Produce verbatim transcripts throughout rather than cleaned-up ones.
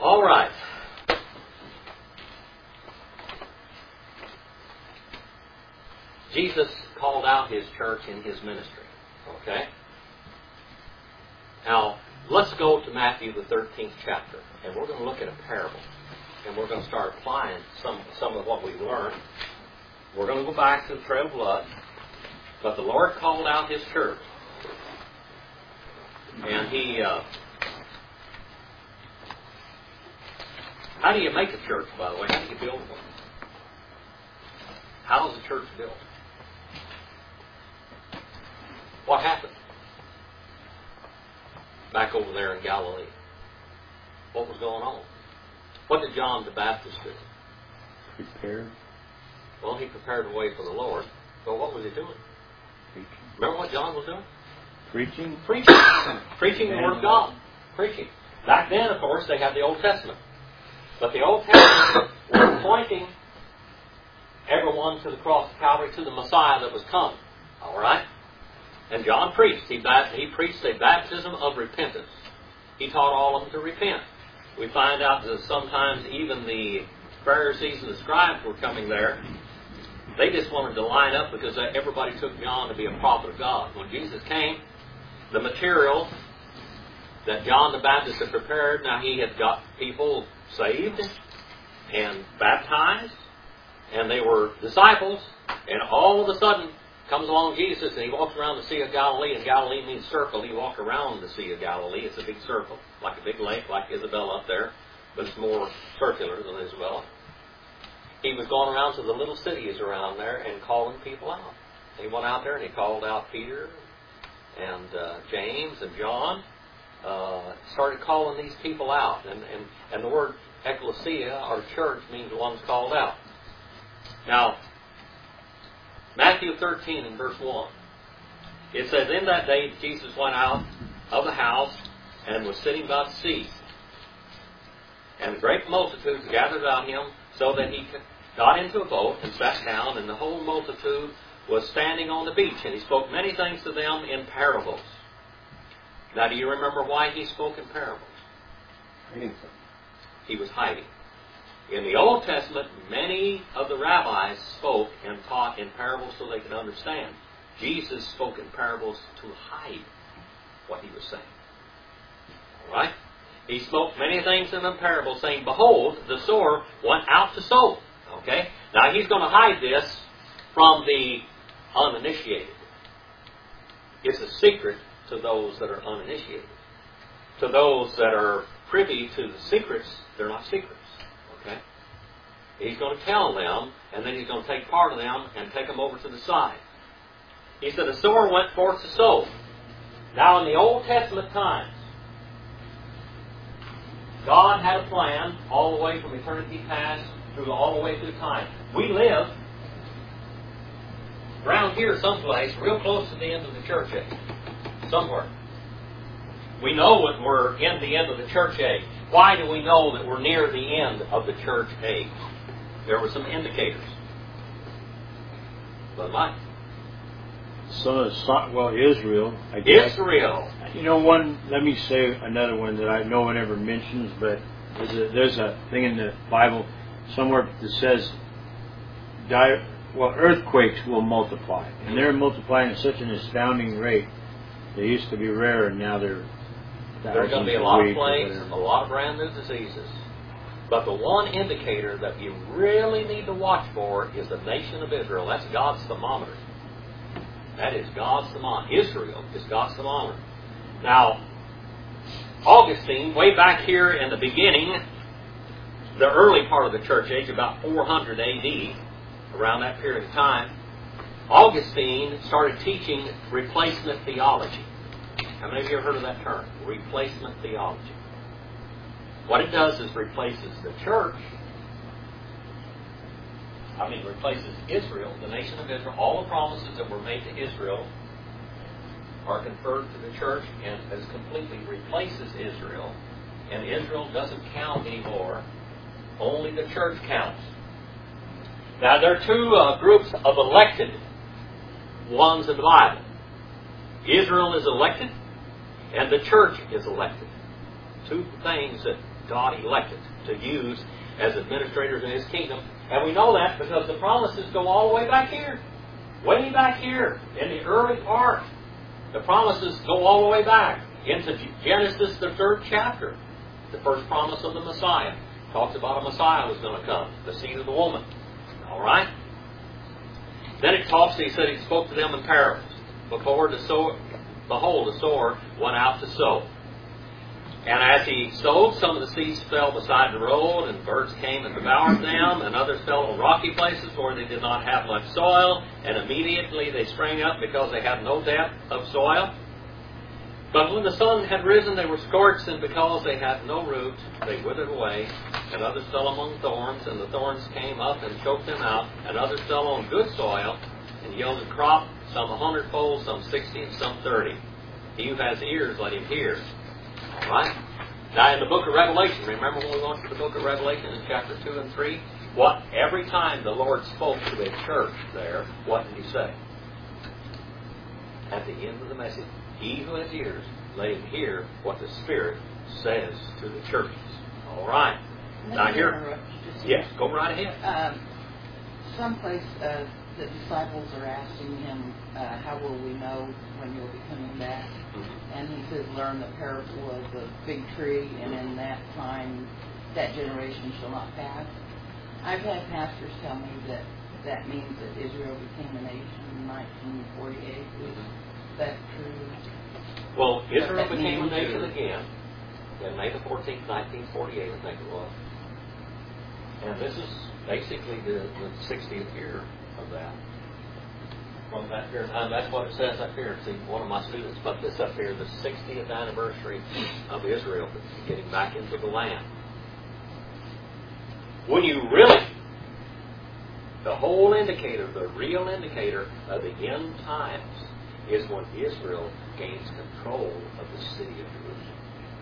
All right. Jesus called out His church in His ministry. Okay? Now, let's go to Matthew the thirteenth chapter, and we're going to look at a parable. And we're going to start applying some, some of what we've learned. We're going to go back to the trail of blood. But the Lord called out His church. And He... Uh, how do you make a church, by the way? How do you build one? How is a church built? What happened back over there in Galilee? What was going on? What did John the Baptist do? Prepared. Well, he prepared the way for the Lord. But what was he doing? Preaching. Remember what John was doing? Preaching. Preaching. Preaching the Word of God. Preaching. Back then, of course, they had the Old Testament. But the Old Testament was pointing everyone to the cross of Calvary, to the Messiah that was coming. All right? And John preached. He, he preached a baptism of repentance. He taught all of them to repent. We find out that sometimes even the Pharisees and the scribes were coming there. They just wanted to line up because everybody took John to be a prophet of God. When Jesus came, the material that John the Baptist had prepared, now he had got people saved and baptized, and they were disciples, and all of a sudden comes along Jesus, and He walks around the Sea of Galilee, and Galilee means circle. He walked around the Sea of Galilee. It's a big circle, like a big lake, like Isabella up there, but it's more circular than Isabella. He was going around to the little cities around there and calling people out. He went out there and He called out Peter and uh, James and John, uh, started calling these people out. And, and, and the word ecclesia, or church, means the ones called out. Now, Matthew thirteen and verse one. It says, in that day Jesus went out of the house and was sitting by the sea. And great multitudes gathered about Him, so that He got into a boat and sat down, and the whole multitude was standing on the beach. And He spoke many things to them in parables. Now, do you remember why He spoke in parables? He was hiding. In the Old Testament, many of the rabbis spoke and taught in parables so they could understand. Jesus spoke in parables to hide what He was saying. All right? He spoke many things in the parables, saying, behold, the sower went out to sow. Okay? Now, He's going to hide this from the uninitiated. It's a secret to those that are uninitiated. To those that are privy to the secrets, they're not secrets. Okay? He's going to tell them, and then He's going to take part of them and take them over to the side. He said, the sower went forth to sow. Now, in the Old Testament times, God had a plan all the way from eternity past through all the way through time. We live around here someplace, real close to the end of the church age. Somewhere. We know that we're in the end of the church age. Why do we know that we're near the end of the church age? There were some indicators. But Mike? Some of the, well, Israel, I guess. Israel. You know, one, let me say another one that I no one ever mentions, but there's a, there's a thing in the Bible somewhere that says, di- well, earthquakes will multiply. And they're multiplying at such an astounding rate. They used to be rare, and now they're There's going to be a lot of plagues, a lot of brand new diseases. But the one indicator that you really need to watch for is the nation of Israel. That's God's thermometer. That is God's thermometer. Israel is God's thermometer. Now, Augustine, way back here in the beginning, the early part of the church age, about four hundred A D, around that period of time, Augustine started teaching replacement theology. How many of you have heard of that term? Replacement theology. What it does is replaces the church, I mean replaces Israel, the nation of Israel. All the promises that were made to Israel are conferred to the church, and as completely replaces Israel. And Israel doesn't count anymore. Only the church counts. Now there are two uh, groups of elected ones in the Bible. Israel is elected, and the church is elected. Two things that God elected to use as administrators in His kingdom. And we know that because the promises go all the way back here. Way back here in the early part. The promises go all the way back into Genesis, the third chapter. The first promise of the Messiah. Talks about a Messiah was going to come. The seed of the woman. All right? Then it talks, he said he spoke to them in parables. Before the sower, behold, the sower went out to sow. And as he sowed, some of the seeds fell beside the road, and birds came and devoured them, and others fell on rocky places where they did not have much soil, and immediately they sprang up because they had no depth of soil. But when the sun had risen, they were scorched, and because they had no root, they withered away. And others fell among thorns, and the thorns came up and choked them out. And others fell on good soil, and yielded crop, some a hundredfold, some sixty, and some thirty. He who has ears, let him hear. All right? Now, in the book of Revelation, remember when we went to the book of Revelation in chapter two and three? What, every time the Lord spoke to a church there, what did He say? At the end of the message, he who has ears, let him hear what the Spirit says to the churches. All right. Now here, yes, go right ahead. Um, someplace uh, the disciples are asking Him, uh, how will we know when you'll be coming back? Mm-hmm. And He says, learn the parable of the fig tree, and in that time, that generation shall not pass. I've had pastors tell me that that means that Israel became a nation in nineteen forty-eight. Is that true? Well, Israel became a nation again on May the fourteenth, nineteen forty-eight, I think it was. And this is basically the, the sixtieth year of that. From that period of time, that's what it says up here. See, one of my students put this up here, the sixtieth anniversary of Israel getting back into the land. When you really, the whole indicator, the real indicator of the end times is when Israel gains control of the city of Jerusalem.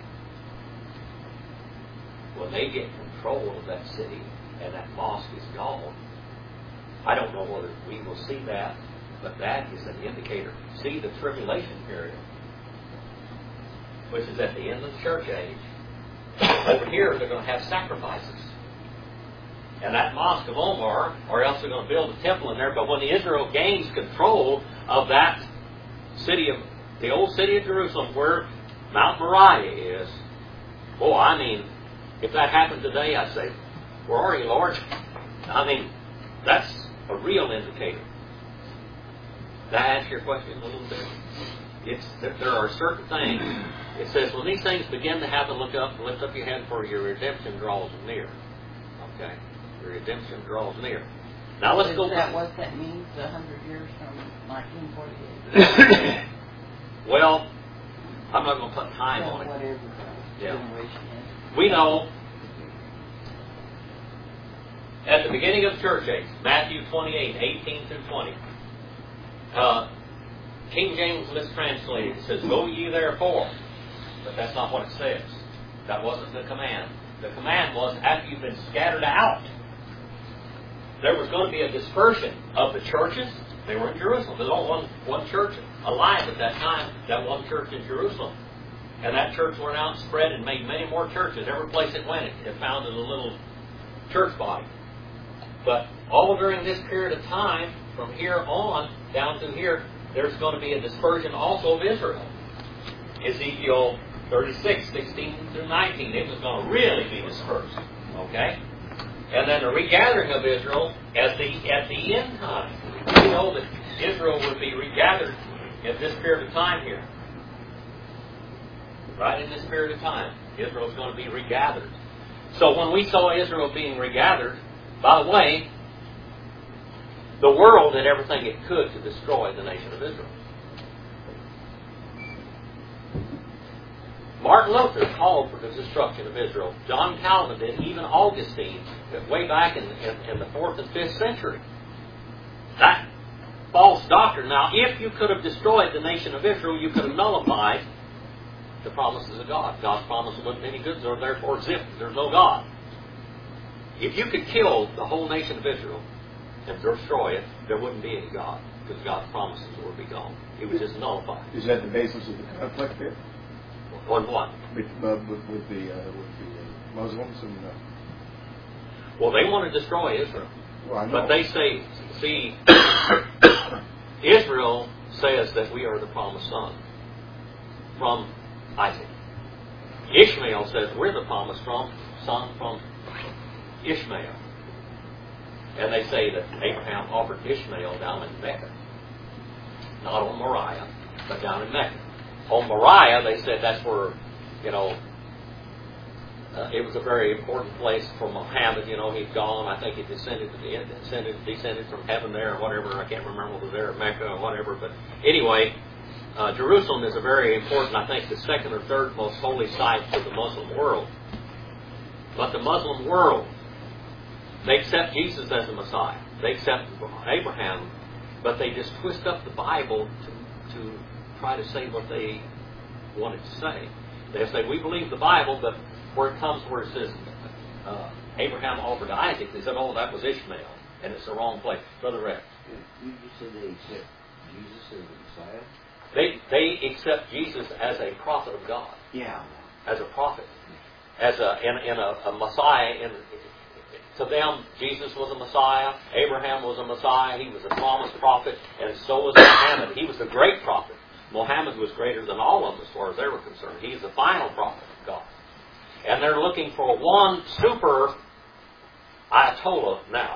When they get control of that city and that mosque is gone, I don't know whether we will see that, but that is an indicator. See the tribulation period, which is at the end of the church age. Over here, they're going to have sacrifices. And that mosque of Omar, or else they're going to build a temple in there. But when Israel gains control of that city of, the old city of Jerusalem, where Mount Moriah is, oh, I mean, if that happened today, I'd say, where are you, Lord? I mean, that's a real indicator. Did I ask your question a little bit? It's that there are certain things. It says, when these things begin to happen, look up and lift up your head, for your redemption draws near. Okay? Your redemption draws near. Now let's Is go that back. what that means, a hundred years from nineteen forty-eight? Well, I'm not going to put time well, on it. Whatever the Yeah. generation is. We know at the beginning of the church age, Matthew twenty-eight, eighteen through twenty, uh, King James mistranslated. It says, go ye therefore. But that's not what it says. That wasn't the command. The command was, after you've been scattered out, there was going to be a dispersion of the churches. They were in Jerusalem. There was only one, one church alive at that time, that one church in Jerusalem. And that church went out and spread and made many more churches. Every place it went, it, it founded a little church body. But all during this period of time, from here on, down to here, there's going to be a dispersion also of Israel. Ezekiel thirty-six, sixteen through nineteen, it was going to really be dispersed. Okay? And then the regathering of Israel at the at the end time. We know that Israel would be regathered at this period of time here. Right in this period of time, Israel is going to be regathered. So when we saw Israel being regathered, by the way, the world did everything it could to destroy the nation of Israel. Martin Luther called for the destruction of Israel. John Calvin did, even Augustine, way back in, in, in the fourth and fifth century. That false doctrine. Now, if you could have destroyed the nation of Israel, you could have nullified the promises of God. God's promises wasn't any good, so therefore zip, there's no God. If you could kill the whole nation of Israel and destroy it, there wouldn't be any God, because God's promises would be gone. He would just nullify. Is that the basis of the conflict there? On what? With, uh, with, with the, uh, with the uh, Muslims and. Uh, well, they want to destroy Israel. Well, I know. But they say, see, Israel says that we are the promised son from Isaac. Ishmael says we're the promised from, son from Ishmael. And they say that Abraham offered Ishmael down in Mecca. Not on Moriah, but down in Mecca. On Moriah, they said that's where, you know, Uh, it was a very important place for Muhammad. You know, he'd gone. I think he descended to the descended descended from heaven there, or whatever. I can't remember if it was there, or Mecca, or whatever. But anyway, uh, Jerusalem is a very important. I think the second or third most holy site for the Muslim world. But the Muslim world, they accept Jesus as the Messiah. They accept Abraham, but they just twist up the Bible to to try to say what they wanted to say. They say we believe the Bible, but where it comes where it says uh, Abraham offered to Isaac, they said, oh, that was Ishmael, and it's the wrong place. Brother Rex. You just said they accept Jesus as the Messiah? They they accept Jesus as a prophet of God. Yeah. As a prophet. As a in, in a, a Messiah. In, to them, Jesus was a Messiah. Abraham was a Messiah. He was a promised prophet, and so was Muhammad. He was the great prophet. Muhammad was greater than all of them as far as they were concerned. He's the final prophet of God. And they're looking for one super Ayatollah now.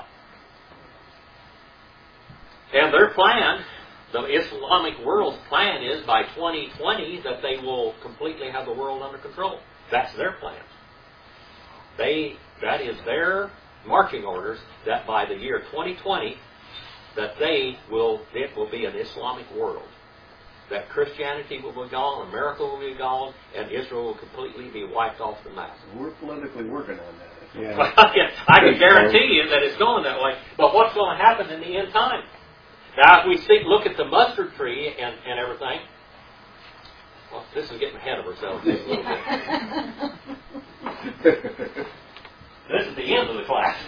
And their plan, the Islamic world's plan is by twenty twenty that they will completely have the world under control. That's their plan. They, that is their marching orders, that by the year twenty twenty, that they will, it will be an Islamic world. That Christianity will be gone, America will be gone, and Israel will completely be wiped off the map. We're politically working on that. Yeah. I can guarantee you that it's going that way. But what's going to happen in the end time? Now, if we see, look at the mustard tree and, and everything, well, this is getting ahead of ourselves just a little bit. This is the end of the class.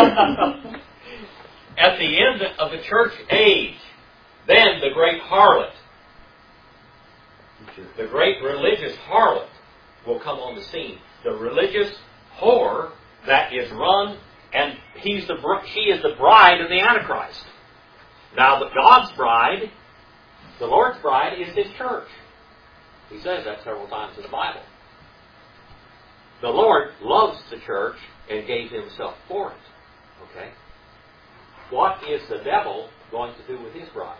At the end of the church age, then the great harlot, the great religious harlot will come on the scene. The religious whore that is run, and he's the she is the bride of the Antichrist. Now, the God's bride, the Lord's bride, is His church. He says that several times in the Bible. The Lord loves the church and gave Himself for it. Okay? What is the devil going to do with his bride?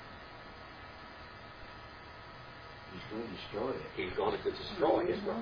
He's going to destroy it. He's going to destroy his bride.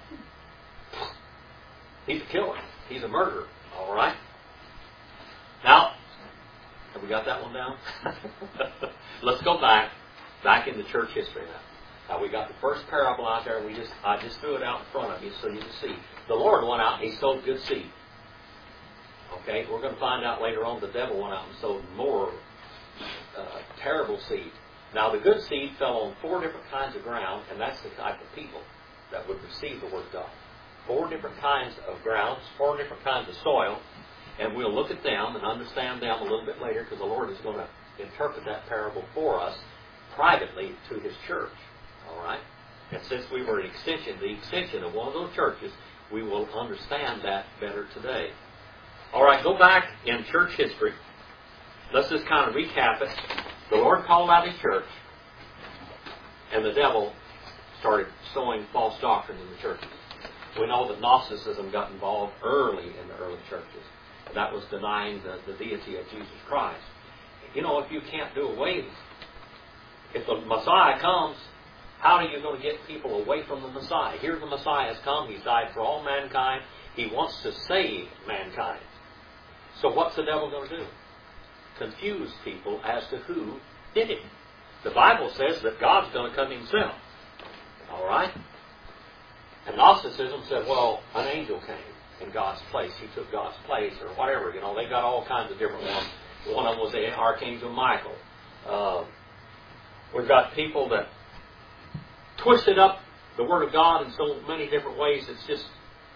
He's a killer. He's a murderer. All right? Now, have we got that one down? Let's go back, back into church history now. Now, we got the first parable out there. We just, I just threw it out in front of you so you can see. The Lord went out and He sowed good seed. Okay? We're going to find out later on the devil went out and sowed more uh, terrible seed. Now, the good seed fell on four different kinds of ground, and that's the type of people that would receive the Word of God. Four different kinds of grounds, four different kinds of soil, and we'll look at them and understand them a little bit later because the Lord is going to interpret that parable for us privately to His church. All right? And since we were an extension, the extension of one of those churches, we will understand that better today. All right, go back in church history. Let's just kind of recap it. The Lord called out His church, and the devil started sowing false doctrine in the churches. We know that Gnosticism got involved early in the early churches. And that was denying the, the deity of Jesus Christ. You know, if you can't do away with it, if the Messiah comes, how are you going to get people away from the Messiah? Here the Messiah has come. He's died for all mankind. He wants to save mankind. So what's the devil going to do? Confuse people as to who did it. The Bible says that God's going to come Himself. All right? And Gnosticism said, well, an angel came in God's place. He took God's place or whatever. You know, they got all kinds of different ones. One of them was the Archangel Michael. Uh, we've got people that twisted up the Word of God in so many different ways. It's just,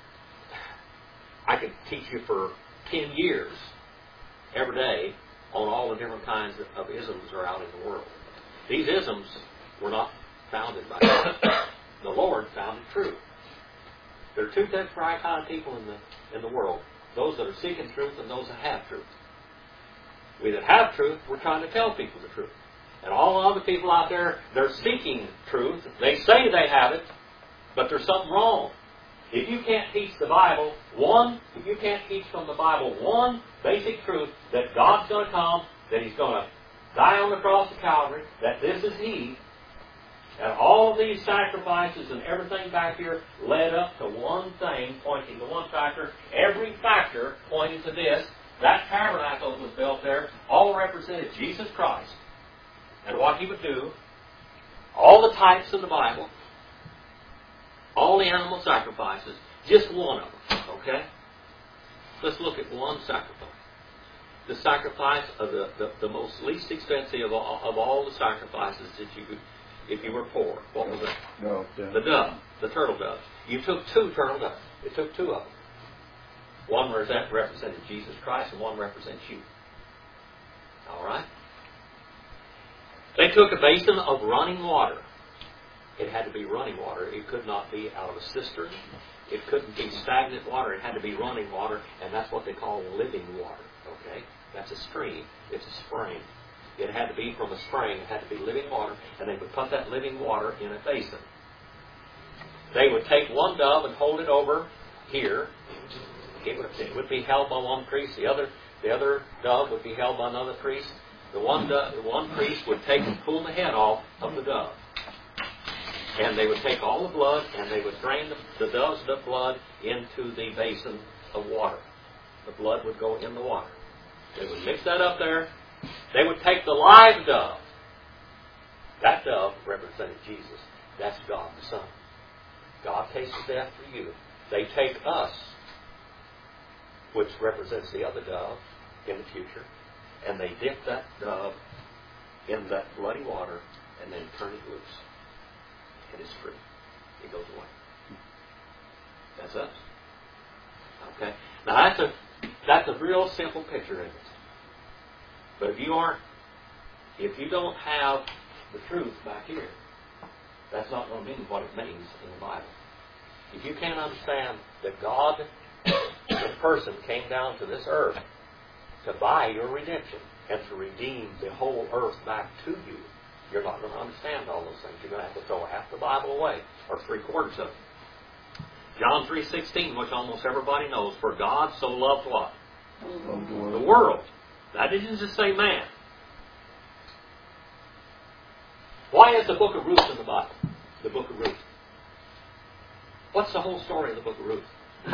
I could teach you for ten years every day on all the different kinds of, of isms that are out in the world. These isms were not founded by God. The Lord found it true. There are two different kind of people in the in the world. Those that are seeking truth and those that have truth. We that have truth, we're trying to tell people the truth. And all other people out there, they're seeking truth. They say they have it, but there's something wrong. If you can't teach the Bible, one, if you can't teach from the Bible one basic truth, that God's going to come, that He's going to die on the cross of Calvary, that this is He, and all of these sacrifices and everything back here led up to one thing, pointing to one factor. Every factor pointed to this. That tabernacle that was built there all represented Jesus Christ and what He would do. All the types of the Bible, all the animal sacrifices, just one of them, okay? Let's look at one sacrifice. The sacrifice of the, the, the most least expensive of all, of all the sacrifices that you could, if you were poor. What was it? No. Yeah. The dove, the turtle dove. You took two turtle doves. It took two of them. One represented Jesus Christ and one represents you. All right? They took a basin of running water. It had to be running water. It could not be out of a cistern. It couldn't be stagnant water. It had to be running water, and that's what they call living water. Okay? That's a stream. It's a spring. It had to be from a spring. It had to be living water, and they would put that living water in a basin. They would take one dove and hold it over here. It would, it would be held by one priest. The other, the other dove would be held by another priest. The one, dove, the one priest would take and pull the head off of the dove. And they would take all the blood and they would drain the, the dove's blood into the basin of water. The blood would go in the water. They would mix that up there. They would take the live dove. That dove represented Jesus. That's God the Son. God tasted death for you. They take us, which represents the other dove in the future, and they dip that dove in that bloody water and then turn it loose. And it's free. It goes away. That's us. Okay? Now that's a that's a real simple picture, isn't it? But if you aren't, if you don't have the truth back here, that's not going to mean what it means in the Bible. If you can't understand that God in person came down to this earth to buy your redemption and to redeem the whole earth back to you, you're not going to understand all those things. You're going to have to throw half the Bible away, or three quarters of it. John three sixteen, which almost everybody knows, for God so loved what? The world. That didn't just say man. Why is the book of Ruth in the Bible? The book of Ruth. What's the whole story of the book of Ruth?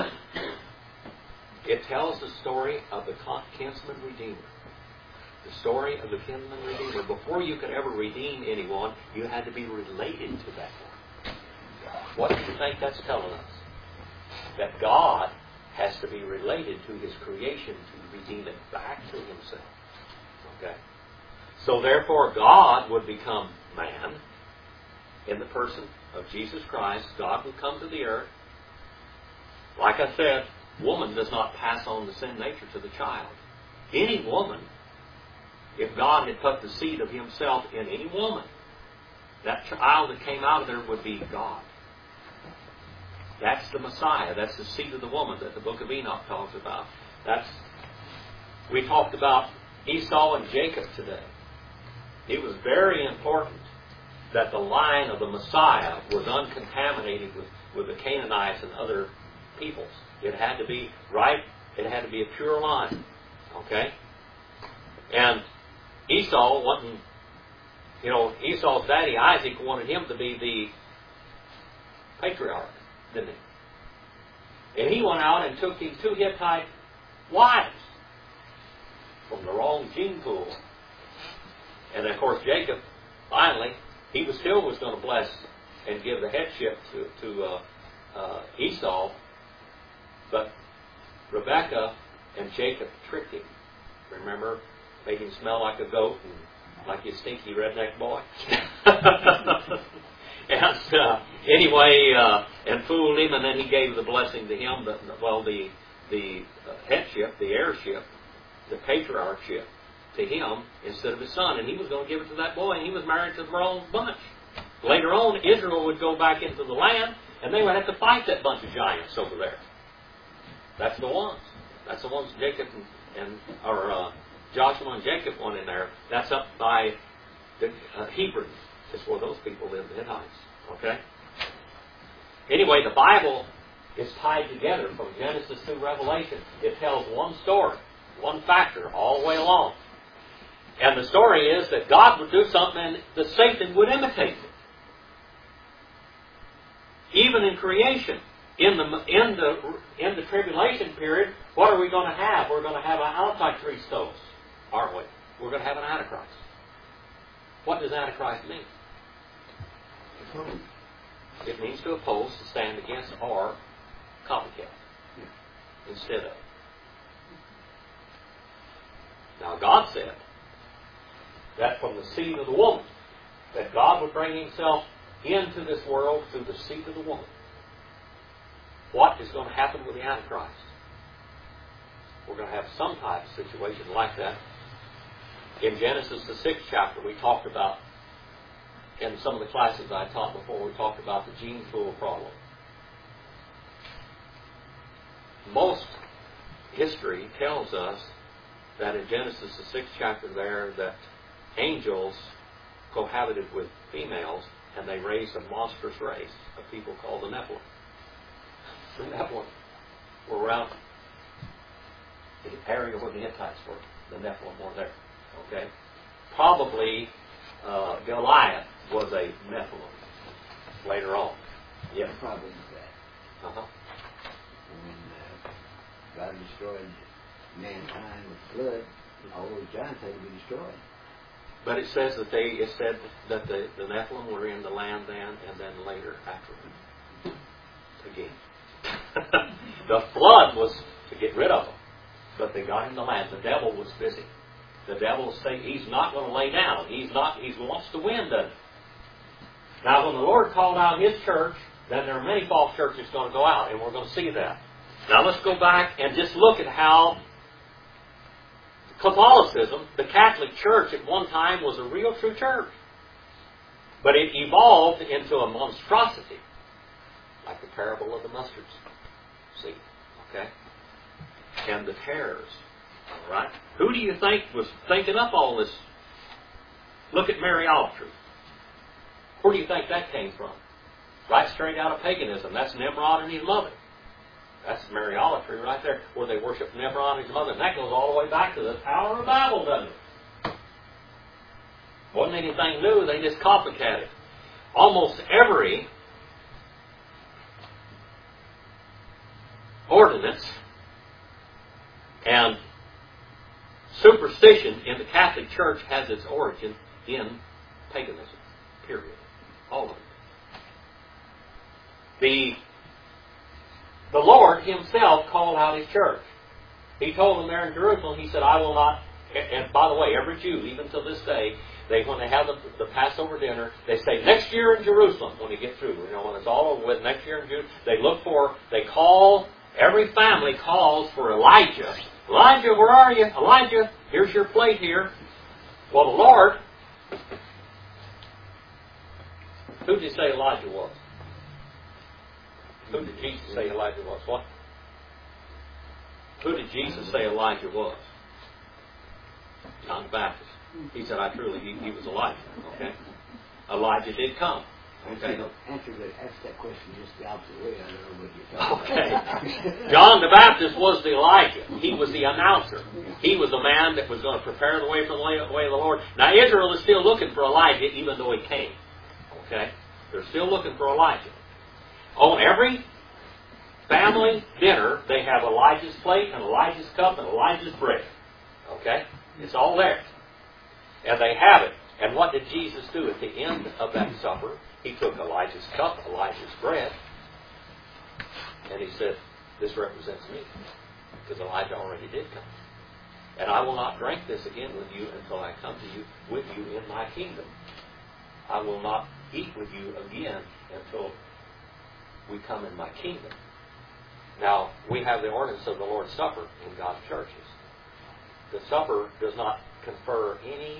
It tells the story of the kinsman redeemer. The story of the kinsman redeemer. Before you could ever redeem anyone, you had to be related to that one. What do you think that's telling us? That God has to be related to His creation to redeem it back to Himself. Okay? So therefore God would become man in the person of Jesus Christ. God would come to the earth. Like I said, woman does not pass on the sin nature to the child. Any woman, if God had put the seed of Himself in any woman, that child that came out of there would be God. That's the Messiah. That's the seed of the woman that the book of Enoch talks about. That's, we talked about Esau and Jacob today. It was very important that the line of the Messiah was uncontaminated with, with the Canaanites and other peoples. It had to be right. It had to be a pure line. Okay? And Esau wasn't, you know, Esau's daddy Isaac wanted him to be the patriarch, didn't he? And he went out and took him two Hittite wives from the wrong gene pool. And of course Jacob, finally, he was still was going to bless and give the headship to, to uh, uh, Esau, but Rebekah and Jacob tricked him. Remember, made him smell like a goat and like a stinky redneck boy. And uh, anyway, uh, and fooled him, and then he gave the blessing to him. But well, the the headship, the heirship, the patriarchship to him instead of his son, and he was going to give it to that boy, and he was married to the wrong bunch. Later on, Israel would go back into the land, And they would have to fight that bunch of giants over there. That's the ones. That's the ones Jacob and, and or uh, Joshua and Jacob went in there. That's up by the uh, Hebron. That's where those people live, the Hittites. Okay? Anyway, the Bible is tied together from Genesis to Revelation. It tells one story, one factor, all the way along. And the story is that God would do something and the Satan would imitate it. Even in creation, in the in the in the tribulation period, what are we going to have? We're going to have an Antichrist, aren't we? We're going to have an Antichrist. What does Antichrist mean? It means to oppose, to stand against, or copycat instead of. Now God said that from the seed of the woman, that God would bring Himself into this world through the seed of the woman. What is going to happen with the Antichrist? We're going to have some type of situation like that. In Genesis, the sixth chapter, we talked about, in some of the classes I taught before, we talked about the gene pool problem. Most history tells us that in Genesis, the sixth chapter there, that angels cohabited with females and they raised a monstrous race of people called the Nephilim. The Nephilim were around the area where the Hittites were. The Nephilim were there. Okay? Probably uh, Goliath was a Nephilim later on. Yeah. The problem is that uh-huh. when uh, God destroyed mankind with flood, all those giants had to be destroyed. But it says that they it said that the, the Nephilim were in the land then, and then later after again. The flood was to get rid of them, but they got in the land. The devil was busy. The devil is saying he's not going to lay down. He's not. He wants to win. Doesn't he? Now, when the Lord called out His church, then there are many false churches going to go out, and we're going to see that. Now, let's go back and just look at how Catholicism, the Catholic Church, at one time was a real true church. But it evolved into a monstrosity, like the parable of the mustard seed. Okay? And the tares. All right? Who do you think was thinking up all this? Look at Mariolatry. Where do you think that came from? Right straight out of paganism. That's Nimrod and his mother. That's Mariolatry right there, where they worship Nimrod and his mother. And that goes all the way back to the Tower of Babel, doesn't it? Wasn't anything new. They just copycat it. Almost every ordinance and superstition in the Catholic Church has its origin in paganism. Period. All of it. The, the Lord Himself called out His church. He told them there in Jerusalem, He said, I will not, and by the way, every Jew, even to this day, they when they have the, the Passover dinner, they say, next year in Jerusalem, when you get through, you know, when it's all over with, next year in Jerusalem, they look for, they call, every family calls for Elijah. Elijah, where are you? Elijah, here's your plate here. Well, the Lord, who did He say Elijah was? Who did Jesus say Elijah was? What? Who did Jesus say Elijah was? John the Baptist. He said, I truly, he, he was Elijah. Okay? Elijah did come. Okay? Answer that, ask that question just the opposite way. I don't know what you're talking okay. about. John the Baptist was the Elijah. He was the announcer. He was the man that was going to prepare the way for the way of the Lord. Now, Israel is still looking for Elijah, even though he came. Okay? They're still looking for Elijah. On every family dinner, they have Elijah's plate and Elijah's cup and Elijah's bread. Okay? It's all there. And they have it. And what did Jesus do at the end of that supper? He took Elijah's cup, Elijah's bread, and He said, this represents me. Because Elijah already did come. And I will not drink this again with you until I come to you with you in my kingdom. I will not eat with you again until we come in my kingdom. Now, we have the ordinance of the Lord's Supper in God's churches. The supper does not confer any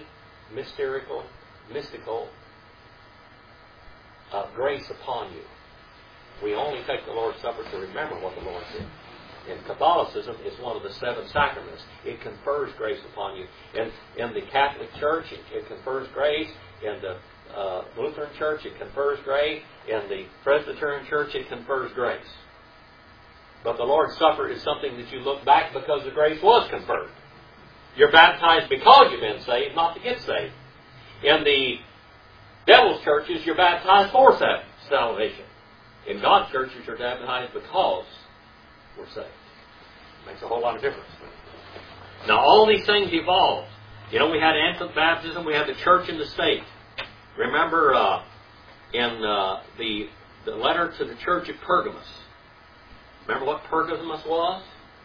mystical, mystical uh, grace upon you. We only take the Lord's Supper to remember what the Lord did. In Catholicism, it's one of the seven sacraments. It confers grace upon you. In, in the Catholic Church, it, it confers grace. In the uh, Lutheran Church, it confers grace. In the Presbyterian Church, it confers grace. But the Lord's Supper is something that you look back because the grace was conferred. You're baptized because you've been saved, not to get saved. In the devil's churches, you're baptized for salvation. In God's churches, you're baptized because we're saved. Makes a whole lot of difference. Now, all these things evolved. You know, we had infant baptism, we had the church and the state. Remember uh, in uh, the, the letter to the church at Pergamos. Remember what Pergamos was?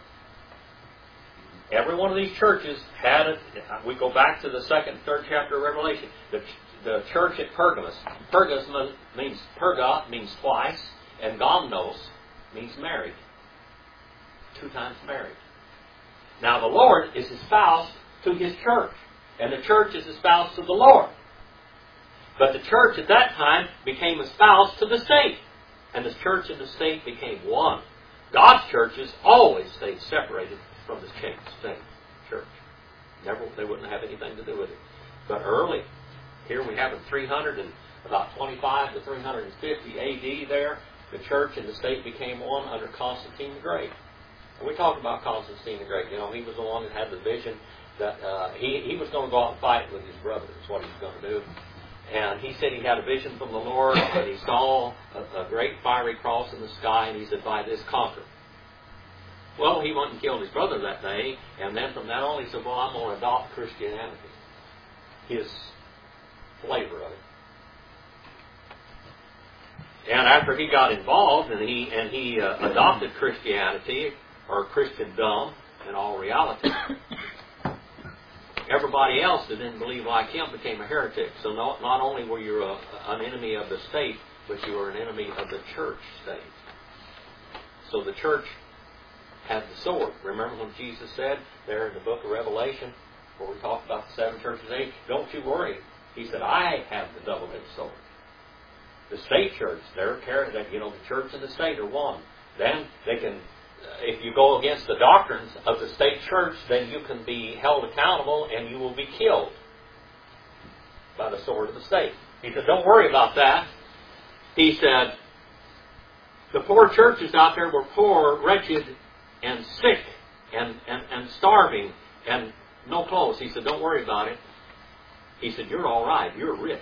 Every one of these churches had it. We go back to the second and third chapter of Revelation. The, the church at Pergamos. Pergamos means, perga means twice, and gomnos means married. Two times married. Now the Lord is espoused to His church, and the church is espoused to the Lord. But the church at that time became espoused to the state, and the church and the state became one. God's churches always stayed separated from the state church. Never, they wouldn't have anything to do with it. But early, here we have in three hundred and about twenty-five to three hundred fifty A D there, the church and the state became one under Constantine the Great. And we talked about Constantine the Great. You know, he was the one that had the vision that uh, he, he was going to go out and fight with his brothers, is what he was going to do. And he said he had a vision from the Lord, and he saw a, a great fiery cross in the sky, and he said, by this conquer. Well, he went and killed his brother that day, and then from that on he said, well, I'm going to adopt Christianity. His flavor of it. And after he got involved, and he, and he uh, adopted Christianity, or Christendom, in all reality, everybody else that didn't believe like him became a heretic. So not, not only were you a, an enemy of the state, but you were an enemy of the church state. So the church had the sword. Remember when Jesus said there in the book of Revelation, where we talked about the seven churches, hey, don't you worry. He said, I have the double-edged sword. The state church, they're carrying that, you know, the church and the state are one. Then they can, if you go against the doctrines of the state church, then you can be held accountable and you will be killed by the sword of the state. He said, don't worry about that. He said, the poor churches out there were poor, wretched, and sick, and, and, and starving, and no clothes. He said, don't worry about it. He said, you're all right. You're rich.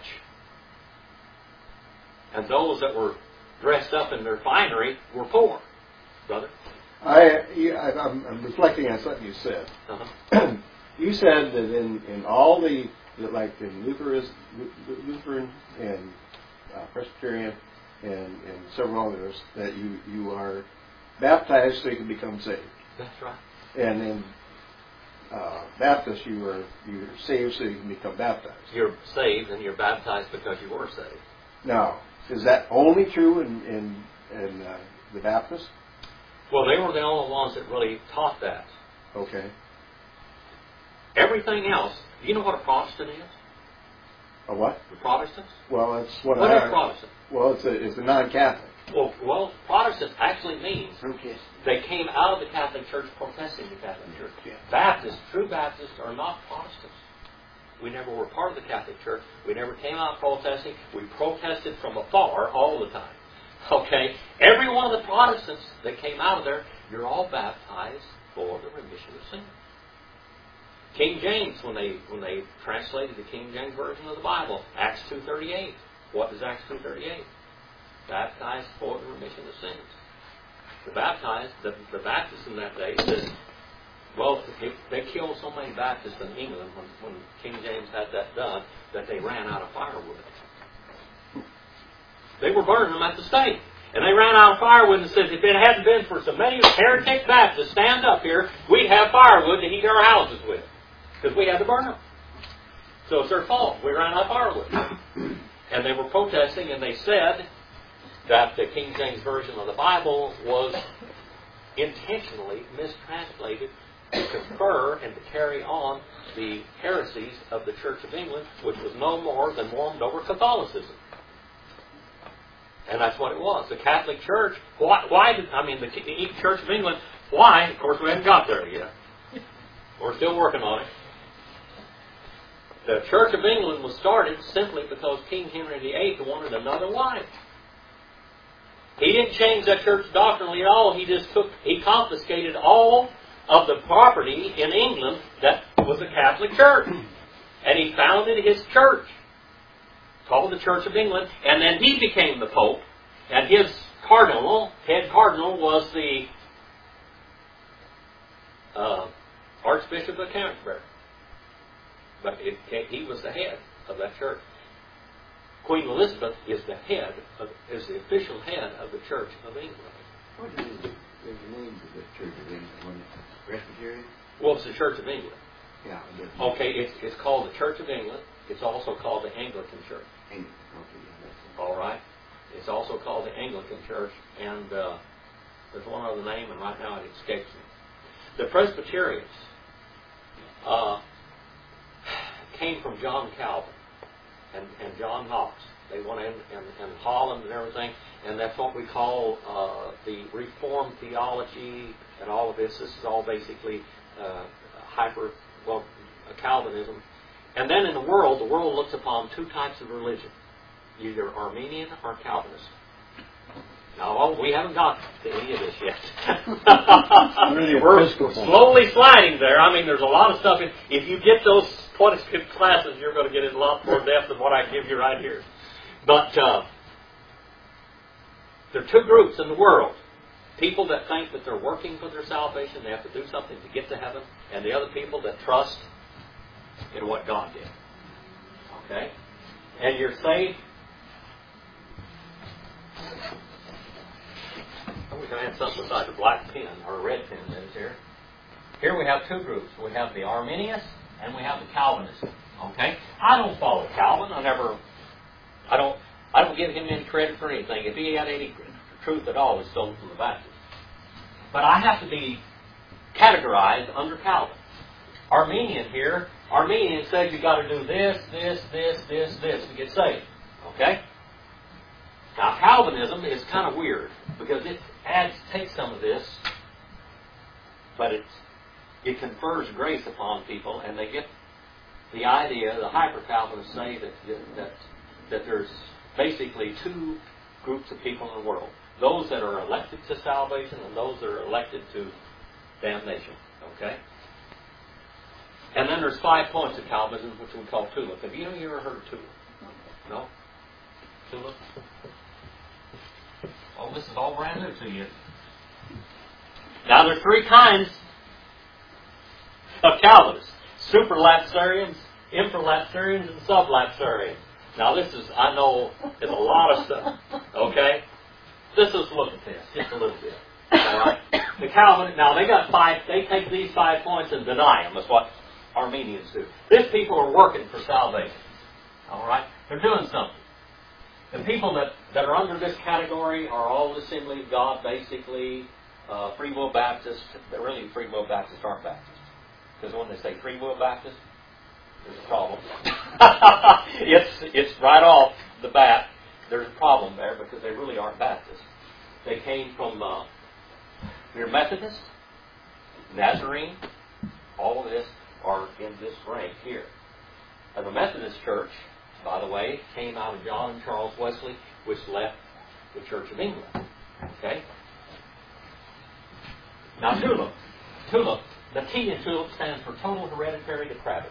And those that were dressed up in their finery were poor. Brother? I, yeah, I'm, I'm reflecting on something you said. Uh-huh. You said that in, in all the, like in Lutheran, Lutheran and uh, Presbyterian and, and several others, that you, you are baptized so you can become saved. That's right. And in uh, Baptist, you are you're saved so you can become baptized. You're saved and you're baptized because you were saved. Now, is that only true in, in, in uh, the Baptists? Well, they were the only ones that really taught that. Okay. Everything else, do you know what a Protestant is? A what? The Protestants? Well, it's what, What I, is Protestant? Well, it's a it's a non-Catholic. Well, well, Protestant actually means Protest. they came out of the Catholic Church protesting the Catholic Church. Baptists, true Baptists, are not Protestants. We never were part of the Catholic Church. We never came out protesting. We protested from afar all the time. Okay? Every one of the Protestants that came out of there, you're all baptized for the remission of sin. King James, when they when they translated the King James Version of the Bible, Acts two thirty-eight. What is Acts two thirty-eight? Baptized for the remission of sins. The baptized, the, the Baptists in that day said, well, they, they killed so many Baptists in England when, when King James had that done that they ran out of firewood. They were burning them at the stake. And they ran out of firewood and said, if it hadn't been for so many heretic Baptists stand up here, we'd have firewood to heat our houses with. Because we had to burn them. So it's their fault. We ran out of firewood. And they were protesting, and they said that the King James Version of the Bible was intentionally mistranslated to confer and to carry on the heresies of the Church of England, which was no more than warmed over Catholicism. And that's what it was. The Catholic Church, why, why did, I mean, the Church of England, why? Of course, we haven't got there yet. We're still working on it. The Church of England was started simply because King Henry the Eighth wanted another wife. He didn't change that church doctrinally at all. He just took, he confiscated all of the property in England that was the Catholic Church. And he founded his church, called the Church of England, and then he became the Pope, and his cardinal, head cardinal, was the uh, Archbishop of Canterbury. But it, he was the head of that church. Queen Elizabeth is the head, of, is the official head of the Church of England. What is the, the name of the Church of England? One Presbyterian? Well, it's the Church of England. Yeah. Okay, it's, it's called the Church of England. It's also called the Anglican Church. Anglican. Okay, yeah, that's All right. It's also called the Anglican Church, and uh, there's one other name, and right now it escapes me. The Presbyterians uh, came from John Calvin and, and John Knox. They went in, in, in Holland and everything, and that's what we call uh, the Reformed theology and all of this. This is all basically uh, hyper, well, Calvinism. And then in the world, the world looks upon two types of religion, either Armenian or Calvinist. Now, we haven't got to any of this yet. We're slowly sliding there. I mean, there's a lot of stuff. In, if you get those twenty-six classes, you're going to get in a lot more depth than what I give you right here. But uh, there are two groups in the world. People that think that they're working for their salvation, they have to do something to get to heaven, and the other people that trust in what God did. Okay? And you're saved. We can add something besides a black pen or a red pen that is here. Here we have two groups. We have the Arminians and we have the Calvinists. Okay? I don't follow Calvin. I never I don't I don't give him any credit for anything. If he had any truth at all, it's stolen from the Baptist. But I have to be categorized under Calvin. Arminian here, Arminian says you've got to do this, this, this, this, this to get saved. Okay? Now, Calvinism is kind of weird because it adds, takes some of this, but it it confers grace upon people, and they get the idea. The hyper-Calvinists say that that that there's basically two groups of people in the world: those that are elected to salvation and those that are elected to damnation. Okay. And then there's five points of Calvinism, which we call tulip. Have you, you ever heard of tulip? No? Tulip? Oh, this is all brand new to you. Now, there are three kinds of Calvinists. Supralapsarians, infralapsarians, and sublapsarians. Now, this is, I know, it's a lot of stuff. Okay? Let's just look at this, just a little bit. All right? The Calvinists, now, they got five, they take these five points and deny them. That's what Armenians do. These people are working for salvation. All right? They're doing something. The people that, that are under this category are all Assembly of God, basically, uh, Free Will Baptists. They're really Free Will Baptists aren't Baptists. Because when they say Free Will Baptist, there's a problem. it's, it's right off the bat, there's a problem there because they really aren't Baptists. They came from, uh, they're Methodist, Nazarene, all of this are in this rank here. And the Methodist Church, by the way, came out of John and Charles Wesley, which left the Church of England. Okay? Now, TULIP. TULIP. The T in TULIP stands for total hereditary depravity.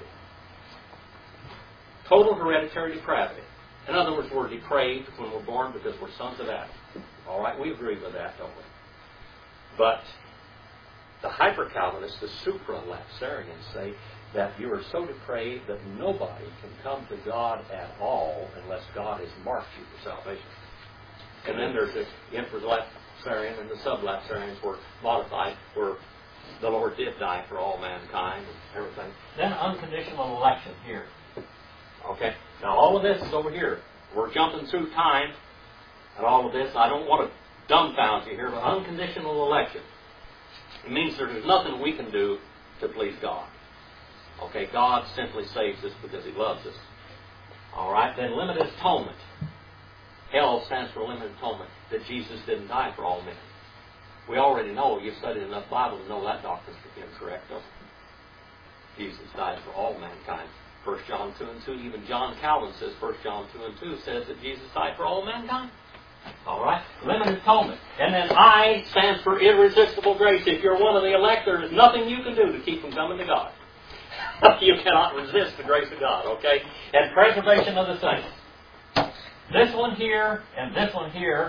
Total hereditary depravity. In other words, we're depraved when we're born because we're sons of Adam. All right? We agree with that, don't we? But the hyper-Calvinists, the supralapsarians, say that you are so depraved that nobody can come to God at all unless God has marked you for salvation. And then there's the infralapsarian and the sublapsarians were modified, where the Lord did die for all mankind and everything. Then unconditional election here. Okay? Now all of this is over here. We're jumping through time and all of this. I don't want to dumbfound you here, but unconditional election. It means there's nothing we can do to please God. Okay, God simply saves us because He loves us. All right, then limited atonement. Hell stands for limited atonement, that Jesus didn't die for all men. We already know, you've studied enough Bible to know that doctrine's incorrect, don't you? Jesus died for all mankind. First John two and two, even John Calvin says, First John two and two says that Jesus died for all mankind. All right? Limited atonement. And then I stands for irresistible grace. If you're one of the elect, there is nothing you can do to keep from coming to God. You cannot resist the grace of God, okay? And preservation of the saints. This one here and this one here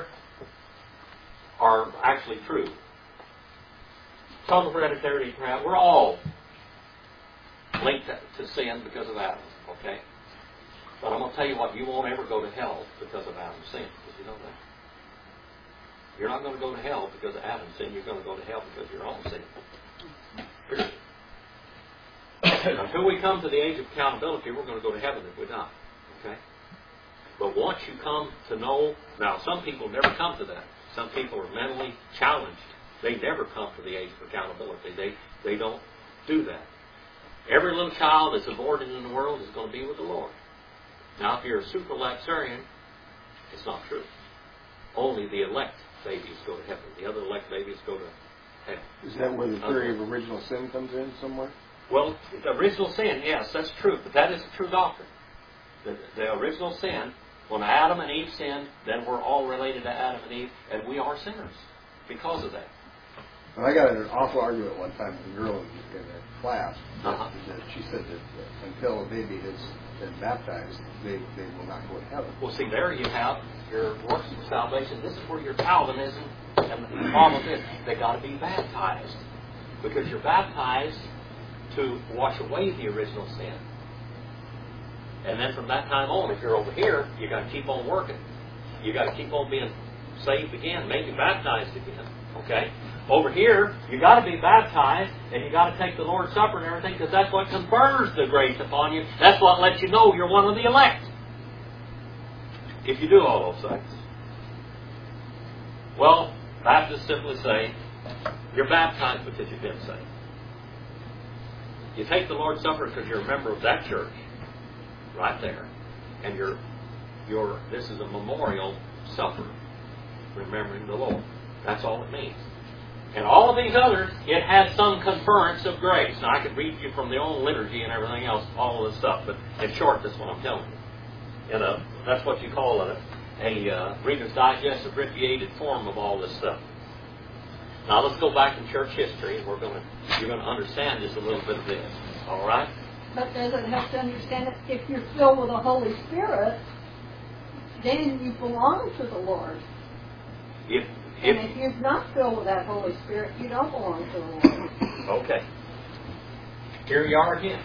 are actually true. Total hereditary, we're all linked to sin because of Adam, okay? But I'm going to tell you what, you won't ever go to hell because of Adam's sin. Did you know that? You're not going to go to hell because of Adam's sin. You're going to go to hell because of your own sin. Period. Until we come to the age of accountability, we're going to go to heaven if we die. Okay? But once you come to know, now some people never come to that. Some people are mentally challenged. They never come to the age of accountability. They they don't do that. Every little child that's aborted in the world is going to be with the Lord. Now, if you're a super-lapsarian, it's not true. Only the elect babies go to heaven. The other elect babies go to hell. Is that where the theory of original sin comes in somewhere? Well, the original sin, yes, that's true. But that is a true doctrine. The, the original sin, when Adam and Eve sinned, then we're all related to Adam and Eve, and we are sinners because of that. Well, I got in an awful argument one time with a girl in, in a class. Uh-huh. That she said that until a baby has been baptized, they, they will not go to heaven. Well, see, there you have your works of salvation. This is where your Calvinism, and the problem is they got to be baptized. Because you're baptized to wash away the original sin. And then from that time on, if you're over here, you got to keep on working. You got to keep on being saved again, maybe baptized again. Okay? Over here, you got to be baptized, and you got to take the Lord's Supper and everything, because that's what confers the grace upon you. That's what lets you know you're one of the elect. If you do all those things. Well, Baptists simply say, you're baptized because you've been saved. You take the Lord's Supper because you're a member of that church, right there, and you're, you're. This is a memorial supper, remembering the Lord. That's all it means. And all of these others, it has some conference of grace. Now, I could read you from the old liturgy and everything else, all of this stuff, but in short, that's what I'm telling you. You know, that's what you call a, a uh, Reader's Digest abbreviated form of all this stuff. Now, let's go back in church history, and we're going to you're going to understand just a little bit of this. All right? But does it help to understand that if you're filled with the Holy Spirit, then you belong to the Lord. If, and if, if you're not filled with that Holy Spirit, you don't belong to the Lord. Okay. Here you are again.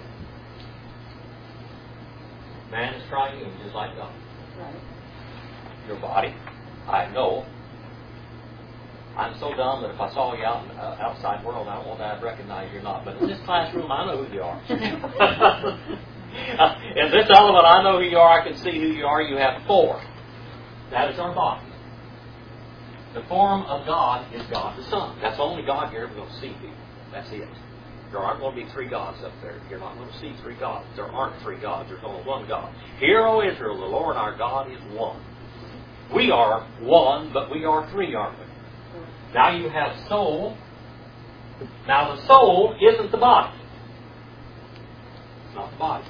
Man is triune, just like God. Right. Your body, I know. I'm so dumb that if I saw you out in the uh, outside world, I don't want to recognize you or not. But in this classroom, I know who you are. In this element, I know who you are. I can see who you are. You have four. That is our body. The form of God is God the Son. That's the only God you're ever going to see, people. That's it. There aren't going to be three gods up there. You're not going to see three gods. There aren't three gods. There's only one God. Hear, O Israel, the Lord our God is one. We are one, but we are three, aren't we? Now you have soul. Now the soul isn't the body. It's not the body.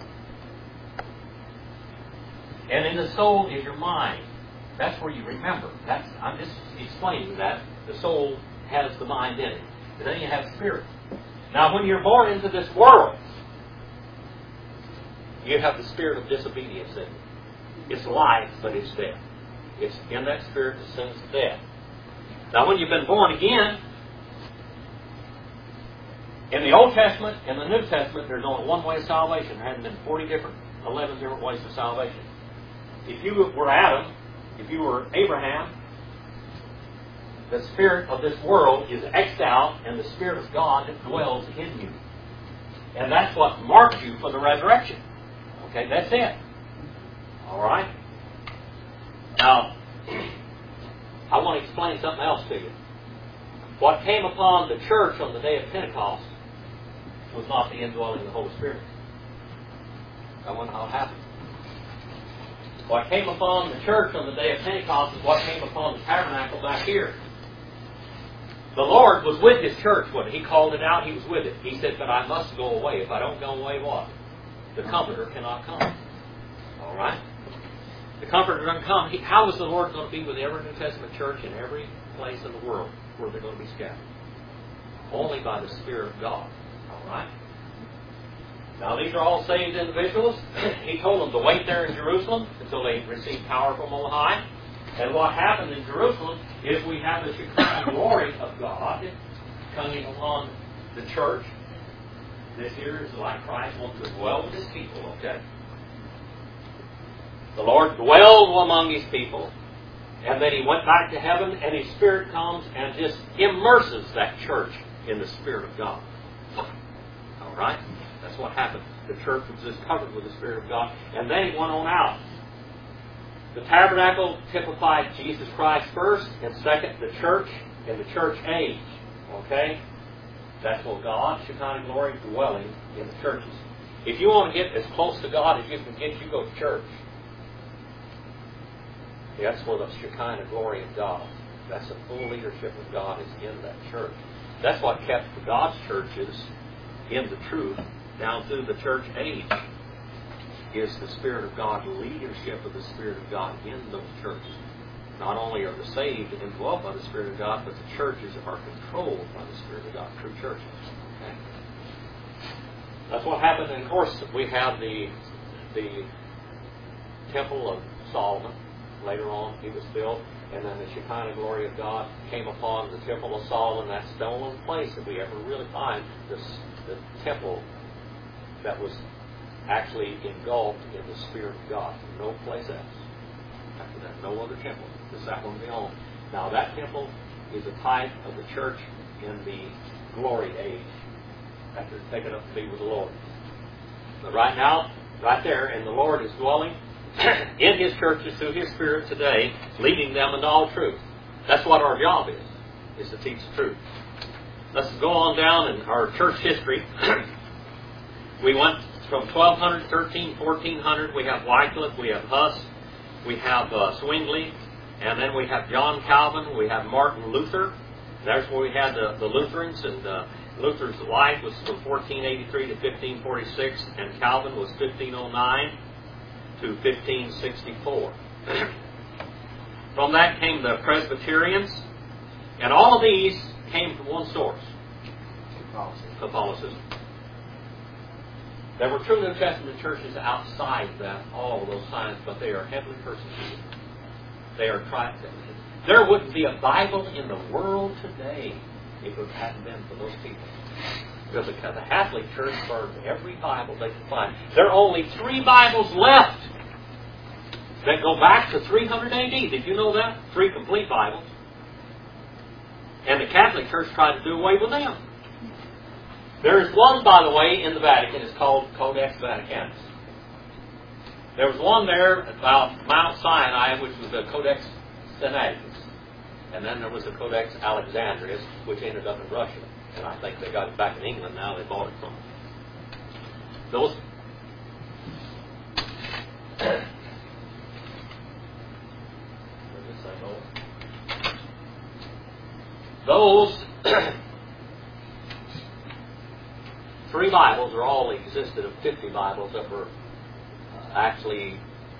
And in the soul is your mind. That's where you remember. That's I'm just explaining that. The soul has the mind in it. And then you have spirit. Now when you're born into this world, you have the spirit of disobedience in it. It's life, but it's death. It's in that spirit that sends death. Now when you've been born again, in the Old Testament and the New Testament, there's only one way of salvation. There hasn't been forty different, eleven different ways of salvation. If you were Adam, if you were Abraham, the spirit of this world is X'd out, and the Spirit of God dwells in you. And that's what marks you for the resurrection. Okay, that's it. All right? Now, I want to explain something else to you. What came upon the church on the day of Pentecost was not the indwelling of the Holy Spirit. That wasn't how it happened. What came upon the church on the day of Pentecost is what came upon the tabernacle back here. The Lord was with His church when He called it out. He was with it. He said, but I must go away. If I don't go away, what? The Comforter cannot come. All right? The Comforter doesn't come. He, how is the Lord going to be with every New Testament church in every place in the world where they're going to be scattered? Only by the Spirit of God. All right? Now, these are all saved individuals. He told them to wait there in Jerusalem until they received power from on high. And what happened in Jerusalem is we have the Shekinah glory of God coming upon the church. This here is like Christ wants to dwell with His people, okay? The Lord dwelled among His people. And then He went back to heaven, and His Spirit comes and just immerses that church in the Spirit of God. All right? That's what happened. The church was just covered with the Spirit of God. And then He went on out. The tabernacle typified Jesus Christ first, and second, the church and the church age. Okay? That's what God, Shekinah glory, dwelling in the churches. If you want to get as close to God as you can get, you go to church. That's where the Shekinah glory of God, that's the full leadership of God is in that church. That's what kept God's churches in the truth down through the church age. Is the Spirit of God, the leadership of the Spirit of God in those churches. Not only are the saved indwelt by the Spirit of God, but the churches are controlled by the Spirit of God, true churches. Okay? That's what happened. And of course, we have the the Temple of Solomon. Later on, he was built, and then the Shekinah glory of God came upon the Temple of Solomon. That's the only place that we ever really find this, the temple that was actually engulfed in the Spirit of God. No place else. After that, no other temple. Just that one alone. Now that temple is a type of the church in the glory age, after it's taken up to be with the Lord. But right now, right there, and the Lord is dwelling in His churches through His Spirit today, leading them into all truth. That's what our job is, is to teach the truth. Let's go on down in our church history. We went from twelve hundred, thirteen, fourteen hundred, we have Wycliffe, we have Huss, we have uh, Zwingli, and then we have John Calvin, we have Martin Luther. There's where we had the, the Lutherans, and uh, Luther's life was from fourteen eighty-three to fifteen forty-six, and Calvin was fifteen oh nine to fifteen sixty-four. From that came the Presbyterians, and all of these came from one source, Catholicism. There were true New Testament churches outside that, all of those times, but they are heavily persecuted. They are trying. There wouldn't be a Bible in the world today if it hadn't been for those people. Because the Catholic Church burned every Bible they could find. There are only three Bibles left that go back to three hundred A D. Did you know that? Three complete Bibles. And the Catholic Church tried to do away with them. There is one, by the way, in the Vatican. It's called Codex Vaticanus. There was one there about Mount Sinai, which was the Codex Sinaiticus. And then there was the Codex Alexandrinus, which ended up in Russia. And I think they got it back in England now. They bought it from them. Those... Those three Bibles are all existed of fifty Bibles that were uh, actually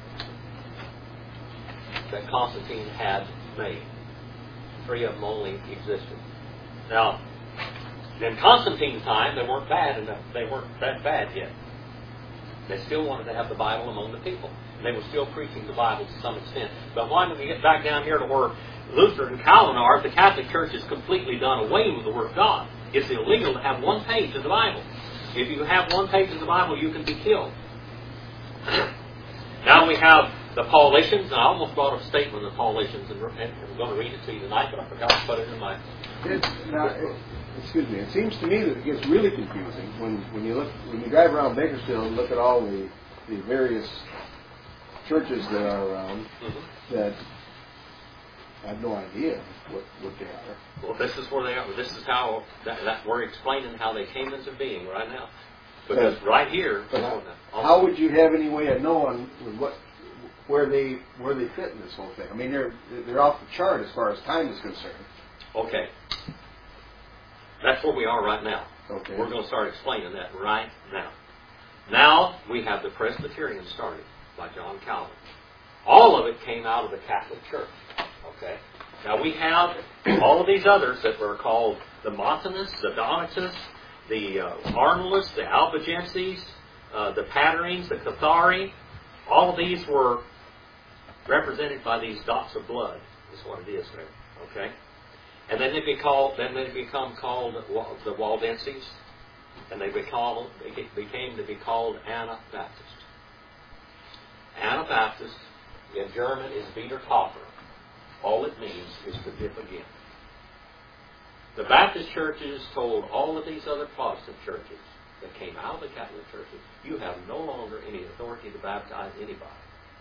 that Constantine had made. Three of them only existed. Now, in Constantine's time, they weren't bad enough. They weren't that bad yet. They still wanted to have the Bible among the people. And they were still preaching the Bible to some extent. But when we get back down here to where Luther and Calvin are, the Catholic Church has completely done away with the Word of God. It's illegal to have one page in the Bible. If you have one page in the Bible, you can be killed. Now we have the Paulicians, and I almost brought a statement of the Paulicians, and I'm going to read it to you tonight, but I forgot to put it in my... It, now, it, excuse me. It seems to me that it gets really confusing when, when you look when you drive around Bakersfield and look at all the the various churches that are around. Mm-hmm. That I have no idea what, what they are. Well, this is where they are. This is how that, that we're explaining how they came into being right now. Because but, right here, but how, how would you have any way of knowing what where they where they fit in this whole thing. I mean, they're they're off the chart as far as time is concerned. Okay. That's where we are right now. Okay. We're going to start explaining that right now. Now we have the Presbyterian started by John Calvin. All of it came out of the Catholic Church. Okay. Now we have all of these others that were called the Montanists, the Donatists, the uh, Arnoldists, the Albigenses, uh, the Paterines, the Cathari. All of these were represented by these dots of blood. Is what it is there. Okay. And then they be called. Then they become called the Waldenses, and they become they became to be called Anabaptist. Anabaptist in German is Wiedertäufer. All it means is to dip again. The Baptist churches told all of these other Protestant churches that came out of the Catholic churches, you have no longer any authority to baptize anybody.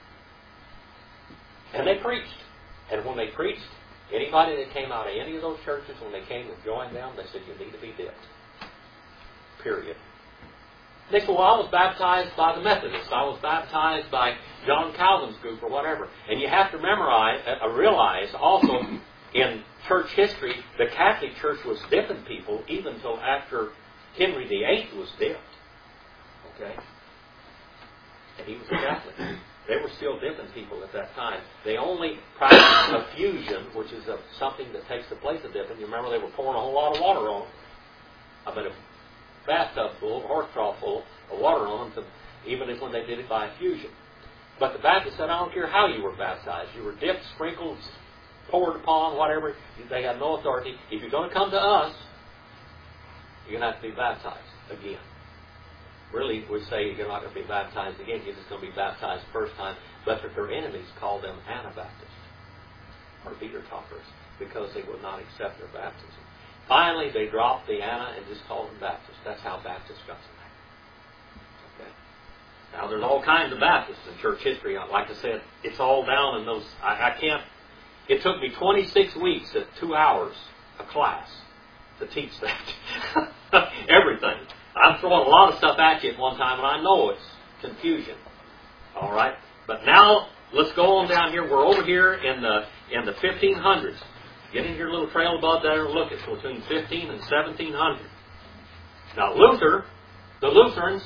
And they preached. And when they preached, anybody that came out of any of those churches, when they came and joined them, they said, you need to be dipped. Period. They said, well, I was baptized by the Methodists. I was baptized by John Calvin's group or whatever. And you have to memorize, uh, realize also in church history, the Catholic Church was dipping people even until after Henry the Eighth was dipped. Okay? And he was a Catholic. They were still dipping people at that time. They only practiced effusion, which is a, something that takes the place of dipping. You remember they were pouring a whole lot of water on them. I bet a bathtub full, a horse trough full of water on them, to, even if when they did it by effusion. But the Baptist said, I don't care how you were baptized. You were dipped, sprinkled, poured upon, whatever. They have no authority. If you're going to come to us, you're going to have to be baptized again. Really, we say you're not going to be baptized again. You're just going to be baptized the first time. But that their enemies called them Anabaptists or Wiedertäufers because they would not accept their baptism. Finally, they dropped the Anna and just called them Baptists. That's how Baptists got to that. Okay. Now, there's all kinds of Baptists in church history. Like I said, it's all down in those. I, I can't. It took me twenty-six weeks at two hours a class to teach that. Everything. I'm throwing a lot of stuff at you at one time, and I know it's confusion. All right? But now, let's go on down here. We're over here in the in the fifteen hundreds. Get in your little trail above there and look. It's between fifteen and seventeen hundred. Now, Luther, the Lutherans,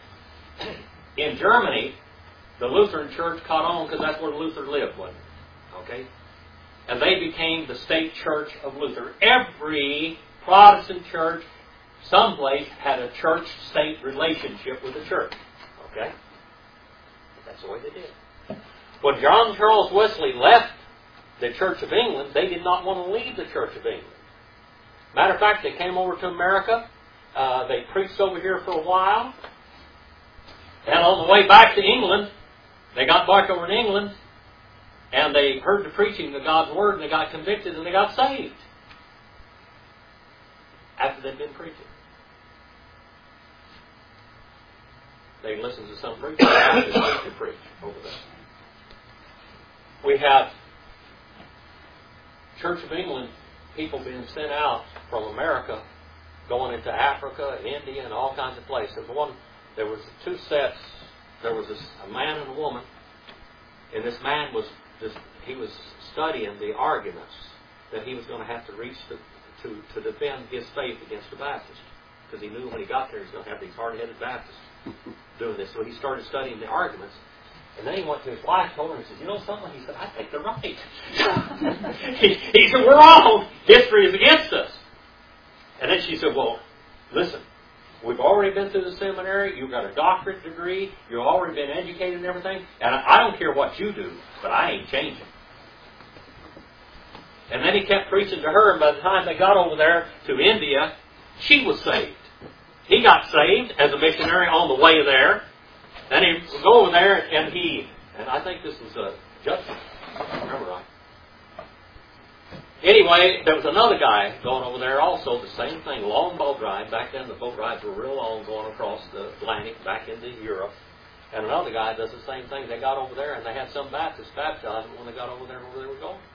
in Germany, the Lutheran church caught on because that's where Luther lived, wasn't it? Okay? And they became the state church of Luther. Every Protestant church someplace had a church-state relationship with the church. Okay? That's the way they did. When John Charles Wesley left the Church of England, they did not want to leave the Church of England. Matter of fact, they came over to America. Uh, they preached over here for a while. And on the way back to England, they got back over in England, and they heard the preaching of God's Word, and they got convicted, and they got saved. After they'd been preaching. They listened to some preacher. They preach over there. We have Church of England people being sent out from America, going into Africa and India and all kinds of places. One, there was two sets. There was this, a man and a woman, and this man was just, he was studying the arguments that he was going to have to reach the, to to defend his faith against the Baptists, because he knew when he got there he was going to have these hard-headed Baptists doing this. So he started studying the arguments. And then he went to his wife, told her, he said, you know something? He said, I think they're right. he, he said, we're wrong. History is against us. And then she said, well, listen, we've already been through the seminary. You've got a doctorate degree. You've already been educated and everything. And I don't care what you do, but I ain't changing. And then he kept preaching to her, and by the time they got over there to India, she was saved. He got saved as a missionary on the way there. Then he would go over there, and he, and I think this was a Judson, if I remember right. Anyway, there was another guy going over there also, the same thing, long boat ride. Back then the boat rides were real long, going across the Atlantic back into Europe. And another guy does the same thing. They got over there, and they had some Baptists baptize them when they got over there where they were going.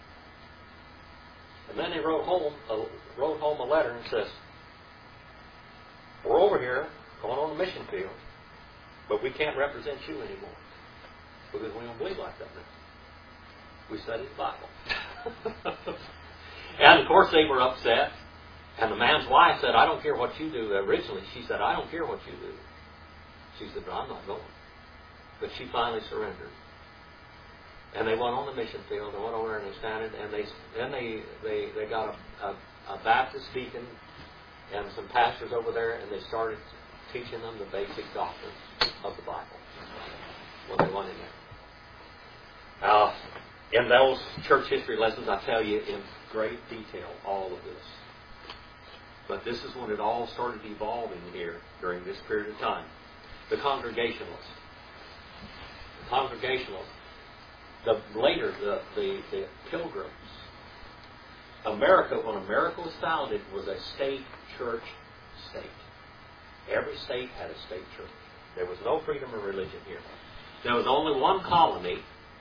And then they wrote home, uh, wrote home a letter and says, we're over here going on the mission field, but we can't represent you anymore. because we don't believe like that now. We study the Bible. And of course they were upset. And the man's wife said, I don't care what you do. Originally she said, I don't care what you do. She said, but I'm not going. But she finally surrendered. And they went on the mission field. They went over and they standed, and they then they they, they got a, a, a Baptist deacon and some pastors over there, and they started teaching them the basic doctrines of the Bible when they went in there. Now, in those church history lessons, I tell you in great detail all of this. But this is when it all started evolving here during this period of time. The Congregationalists. The Congregationalists. The later, the, the, the Pilgrims. America, when America was founded, was a state church state. Every state had a state church. There was no freedom of religion here. There was only one colony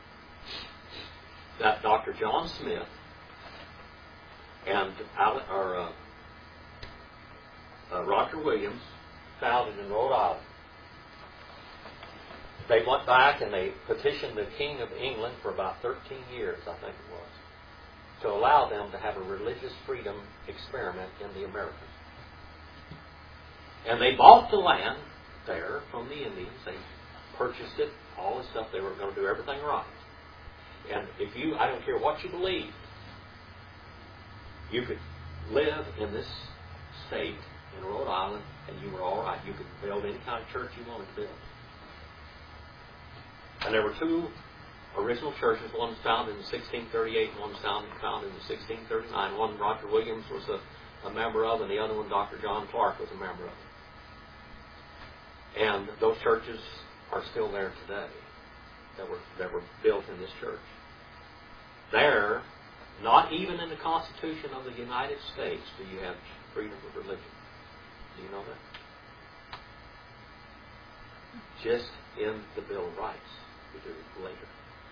that Doctor John Smith and Allen, or, uh, uh, Roger Williams founded in Rhode Island. They went back and they petitioned the King of England for about thirteen years, I think it was, to allow them to have a religious freedom experiment in the Americas. And they bought the land there from the Indians. They purchased it, all this stuff. They were going to do everything right. And if you, I don't care what you believe, you could live in this state in Rhode Island and you were all right. You could build any kind of church you wanted to build. And there were two original churches. One was founded in sixteen thirty-eight and one was founded, founded in sixteen thirty-nine. One Roger Williams was a, a member of, and the other one Doctor John Clark was a member of. And those churches are still there today that were, that were built in this church. There, not even in the Constitution of the United States do you have freedom of religion. Do you know that? Just in the Bill of Rights. We do it later.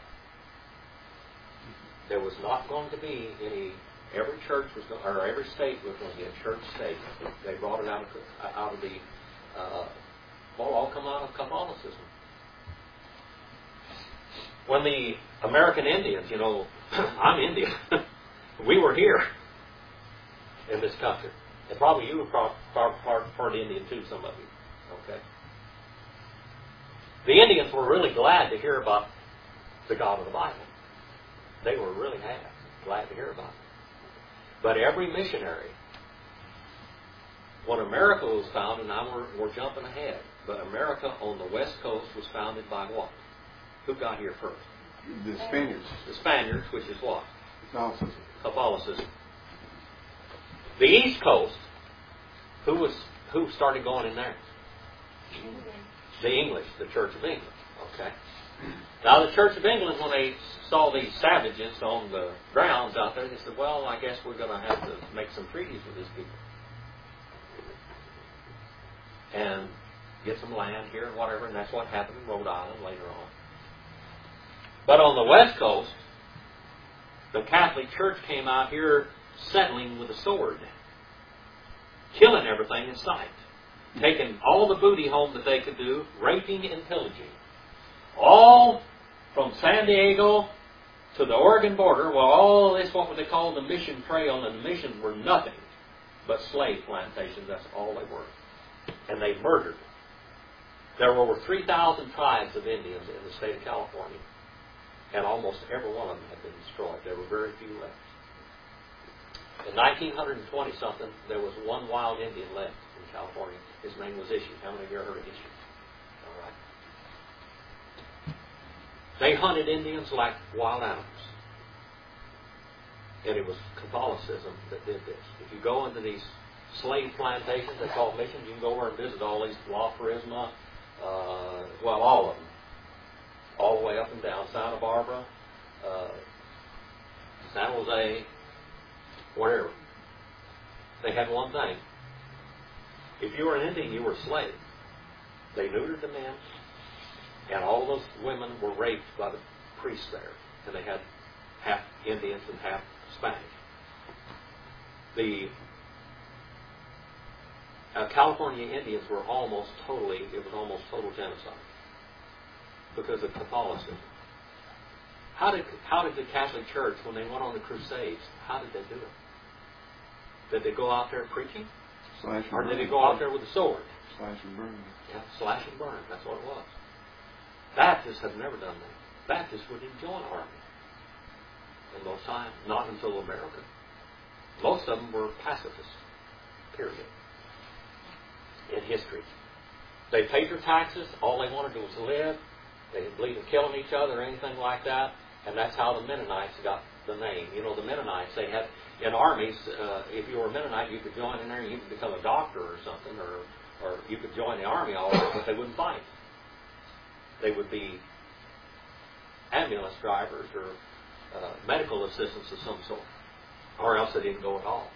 There was not going to be any. Every church was, going, or every state was going to be a church state. They brought it out of out of the. Uh, well, all come out of Catholicism. When the American Indians, you know, I'm Indian. We were here in this country, and probably you were part, part, part, part Indian too. Some of you, okay. The Indians were really glad to hear about the God of the Bible. They were really happy, glad to hear about it. But every missionary, when America was founded, now we're, we're jumping ahead, but America on the West Coast was founded by what? Who got here first? The Spaniards. The Spaniards, which is what? Catholicism. Catholicism. The East Coast, who was who started going in there? The English, the Church of England. Okay. Now the Church of England, when they saw these savages on the grounds out there, they said, well, I guess we're going to have to make some treaties with these people. And get some land here and whatever, and that's what happened in Rhode Island later on. But on the West Coast, the Catholic Church came out here settling with a sword, killing everything in sight. Taking all the booty home that they could do, raping and pillaging. All from San Diego to the Oregon border, well, all this, what they call the mission trail, and the missions were nothing but slave plantations. That's all they were. And they murdered. There were over three thousand tribes of Indians in the state of California. And almost every one of them had been destroyed. There were very few left. In nineteen twenty something, there was one wild Indian left in California. His name was Issue. How many of you ever heard of Issue? All right. They hunted Indians like wild animals. And it was Catholicism that did this. If you go into these slave plantations, they call missions, you can go over and visit all these, La Prisma, uh, well, all of them. All the way up and down. Santa Barbara, uh, San Jose, wherever. They had one thing. If you were an Indian, you were a slave. They neutered the men, and all those women were raped by the priests there. And they had half Indians and half Spanish. The uh, California Indians were almost totally, it was almost total genocide because of Catholicism. How did how did the Catholic Church, when they went on the Crusades, how did they do it? Did they go out there preaching? Slash and Or did burn. they go out there with a sword? Slash and burn. Yeah, slash and burn. That's what it was. Baptists have never done that. Baptists wouldn't even join the army in those times, not until America. Most of them were pacifists, period, in history. They paid their taxes. All they wanted to do was live. They didn't believe in killing each other or anything like that. And that's how the Mennonites got the name. You know, the Mennonites, they had, in armies, uh, if you were a Mennonite, you could join in there and you could become a doctor or something, or, or you could join the army all right, but they wouldn't fight. They would be ambulance drivers or uh, medical assistants of some sort, or else they didn't go at all.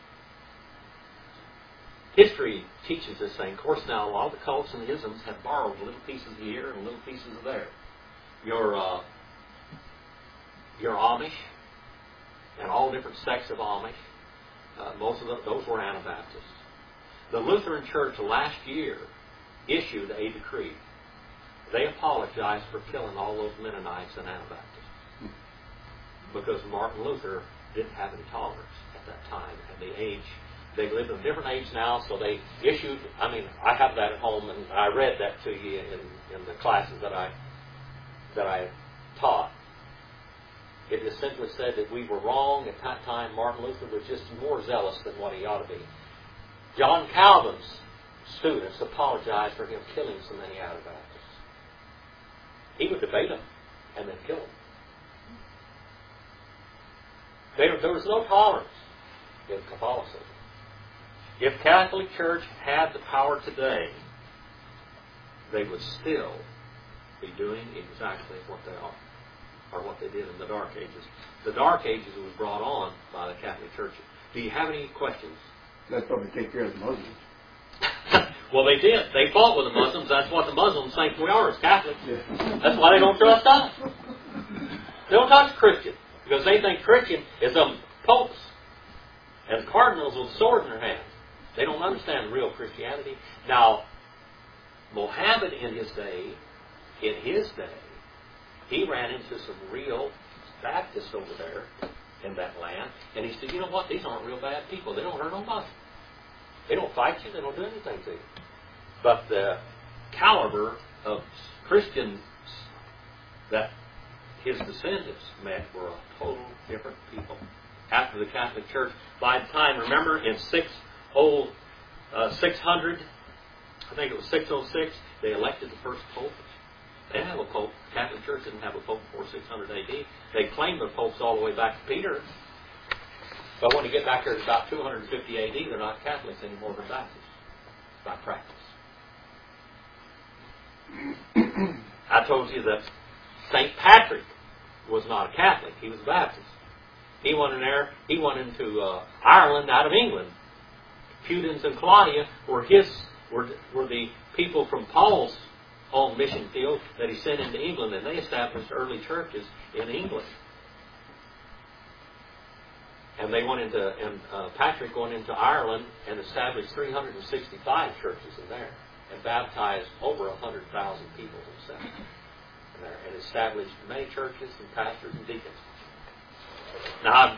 History teaches this thing. Of course, now a lot of the cults and the isms have borrowed little pieces here and little pieces of there. Your uh, your Amish and all different sects of Amish, uh, most of them, those were Anabaptists. The Lutheran Church last year issued a decree. They apologized for killing all those Mennonites and Anabaptists because Martin Luther didn't have any tolerance at that time and the age. They live in a different age now, so they issued, I mean, I have that at home, and I read that to you in, in the classes that I that I taught. It just simply said that we were wrong at that time. Martin Luther was just more zealous than what he ought to be. John Calvin's students apologized for him killing so many Anabaptists. He would debate them and then kill them. There, there was no tolerance in Catholicism. If Catholic Church had the power today, they would still be doing exactly what they are, or what they did in the Dark Ages. The Dark Ages was brought on by the Catholic Church. Do you have any questions? That's probably take care of the Muslims. Well, they did. They fought with the Muslims. That's what the Muslims think we are as Catholics. Yeah. That's why they don't trust us. They don't touch Christian, because they think Christian is them popes and cardinals with swords in their hands. They don't understand real Christianity. Now, Mohammed in his day, in his day, he ran into some real Baptists over there in that land, and he said, you know what, these aren't real bad people. They don't hurt nobody. They don't fight you. They don't do anything to you. But the caliber of Christians that his descendants met were a total different people. After the Catholic Church, by the time, remember, in six oh, uh, six hundred, I think it was six oh six, they elected the first pope. They didn't have a pope. The Catholic Church didn't have a pope before six hundred A D. They claimed the popes all the way back to Peter. But when you get back here to about two hundred fifty A D, they're not Catholics anymore, they're Baptists by practice. I told you that Saint Patrick was not a Catholic. He was a Baptist. He went in there, he went into uh, Ireland out of England. Pudens and Claudia were his, were, were the people from Paul's own mission field that he sent into England, and they established early churches in England. And they went into, and uh, Patrick went into Ireland and established three hundred sixty-five churches in there, and baptized over one hundred thousand people himself in there, and established many churches and pastors and deacons. Now, I've,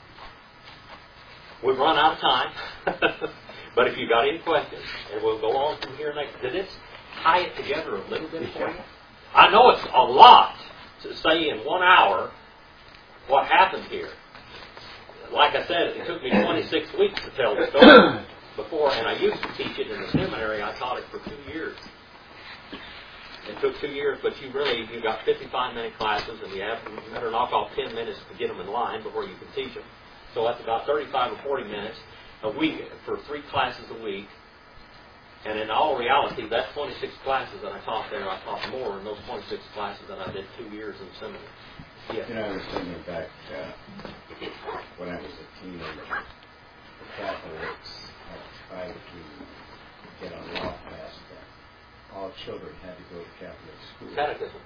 we've run out of time, but if you've got any questions, and we'll go on from here next. Did it tie it together a little bit for you? I know it's a lot to say in one hour what happened here. Like I said, it took me twenty-six weeks to tell the story before, and I used to teach it in the seminary. I taught it for two years. It took two years, but you really, you got fifty-five minute classes, and you have you better knock off ten minutes to get them in line before you can teach them. So that's about thirty-five or forty minutes a week for three classes a week. And in all reality, that twenty-six classes that I taught there, I taught more in those twenty-six classes than I did two years in seminary. Yes. You know, I was thinking back uh, when I was a teenager, the Catholics had tried to get a law passed that all children had to go to Catholic school. Catechism.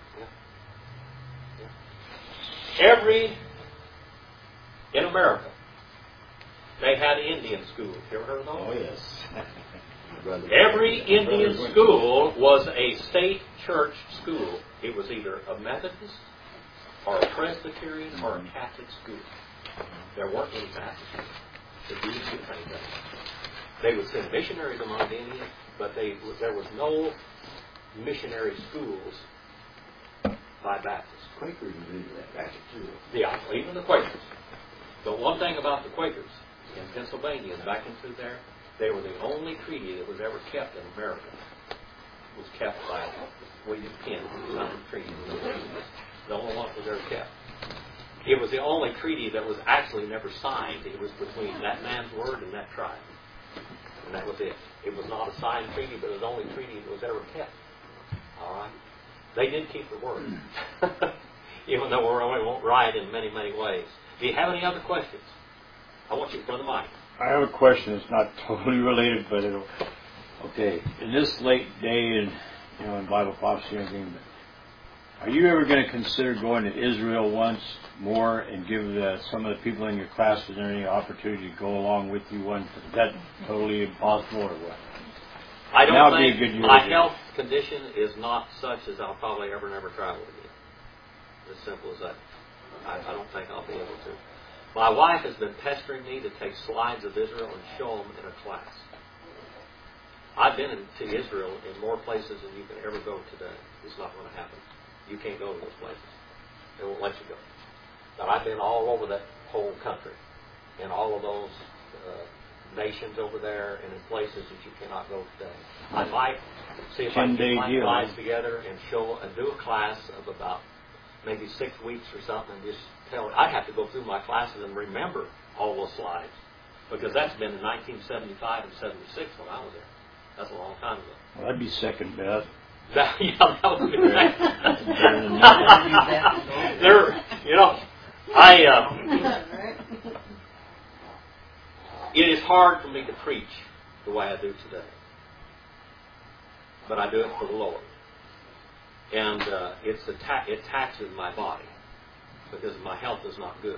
Yeah. Yeah. Every, in America, they had Indian schools. You ever heard of those? Oh, yes. Every Indian school was a state church school. It was either a Methodist or a Presbyterian or a Catholic school. There weren't any Baptist schools. The Jews did things that way. They would send missionaries among the Indians, but they, there was no missionary schools by Baptists. Quakers was into that racket too. Yeah, even the Quakers. But one thing about the Quakers in Pennsylvania and back into there, they were the only treaty that was ever kept in America. It was kept by William Penn, who signed the treaty. The only one that was ever kept. It was the only treaty that was actually never signed. It was between that man's word and that tribe. And that was it. It was not a signed treaty, but it was the only treaty that was ever kept. All right? They did keep the word. Even though we won't right in many, many ways. Do you have any other questions? I want you to go to the mic. I have a question. It's not totally related, but it'll... Okay. In this late day and, you know, in Bible prophecy and everything, are you ever going to consider going to Israel once more and give uh, some of the people in your classes any opportunity to go along with you once? Is that totally impossible or what? I don't Now would be a think good year my again. health condition is not such as I'll probably ever never travel again. As simple as that. I, I don't think I'll be able to. My wife has been pestering me to take slides of Israel and show them in a class. I've been in, to Israel in more places than you can ever go today. It's not going to happen. You can't go to those places. They won't let you go. But I've been all over that whole country, in all of those uh, nations over there, and in places that you cannot go today. I might see if I can get my deal. slides together and show and do a class of about maybe six weeks or something, and just tell. I'd have to go through my classes and remember all those slides, because that's been in nineteen seventy-five and seventy-six when I was there. That's a long time ago. Well, that'd be second best. That, yeah, that would be great. There, you know, I. Uh, it is hard for me to preach the way I do today, but I do it for the Lord, and uh, it's a ta- it taxes my body because my health is not good.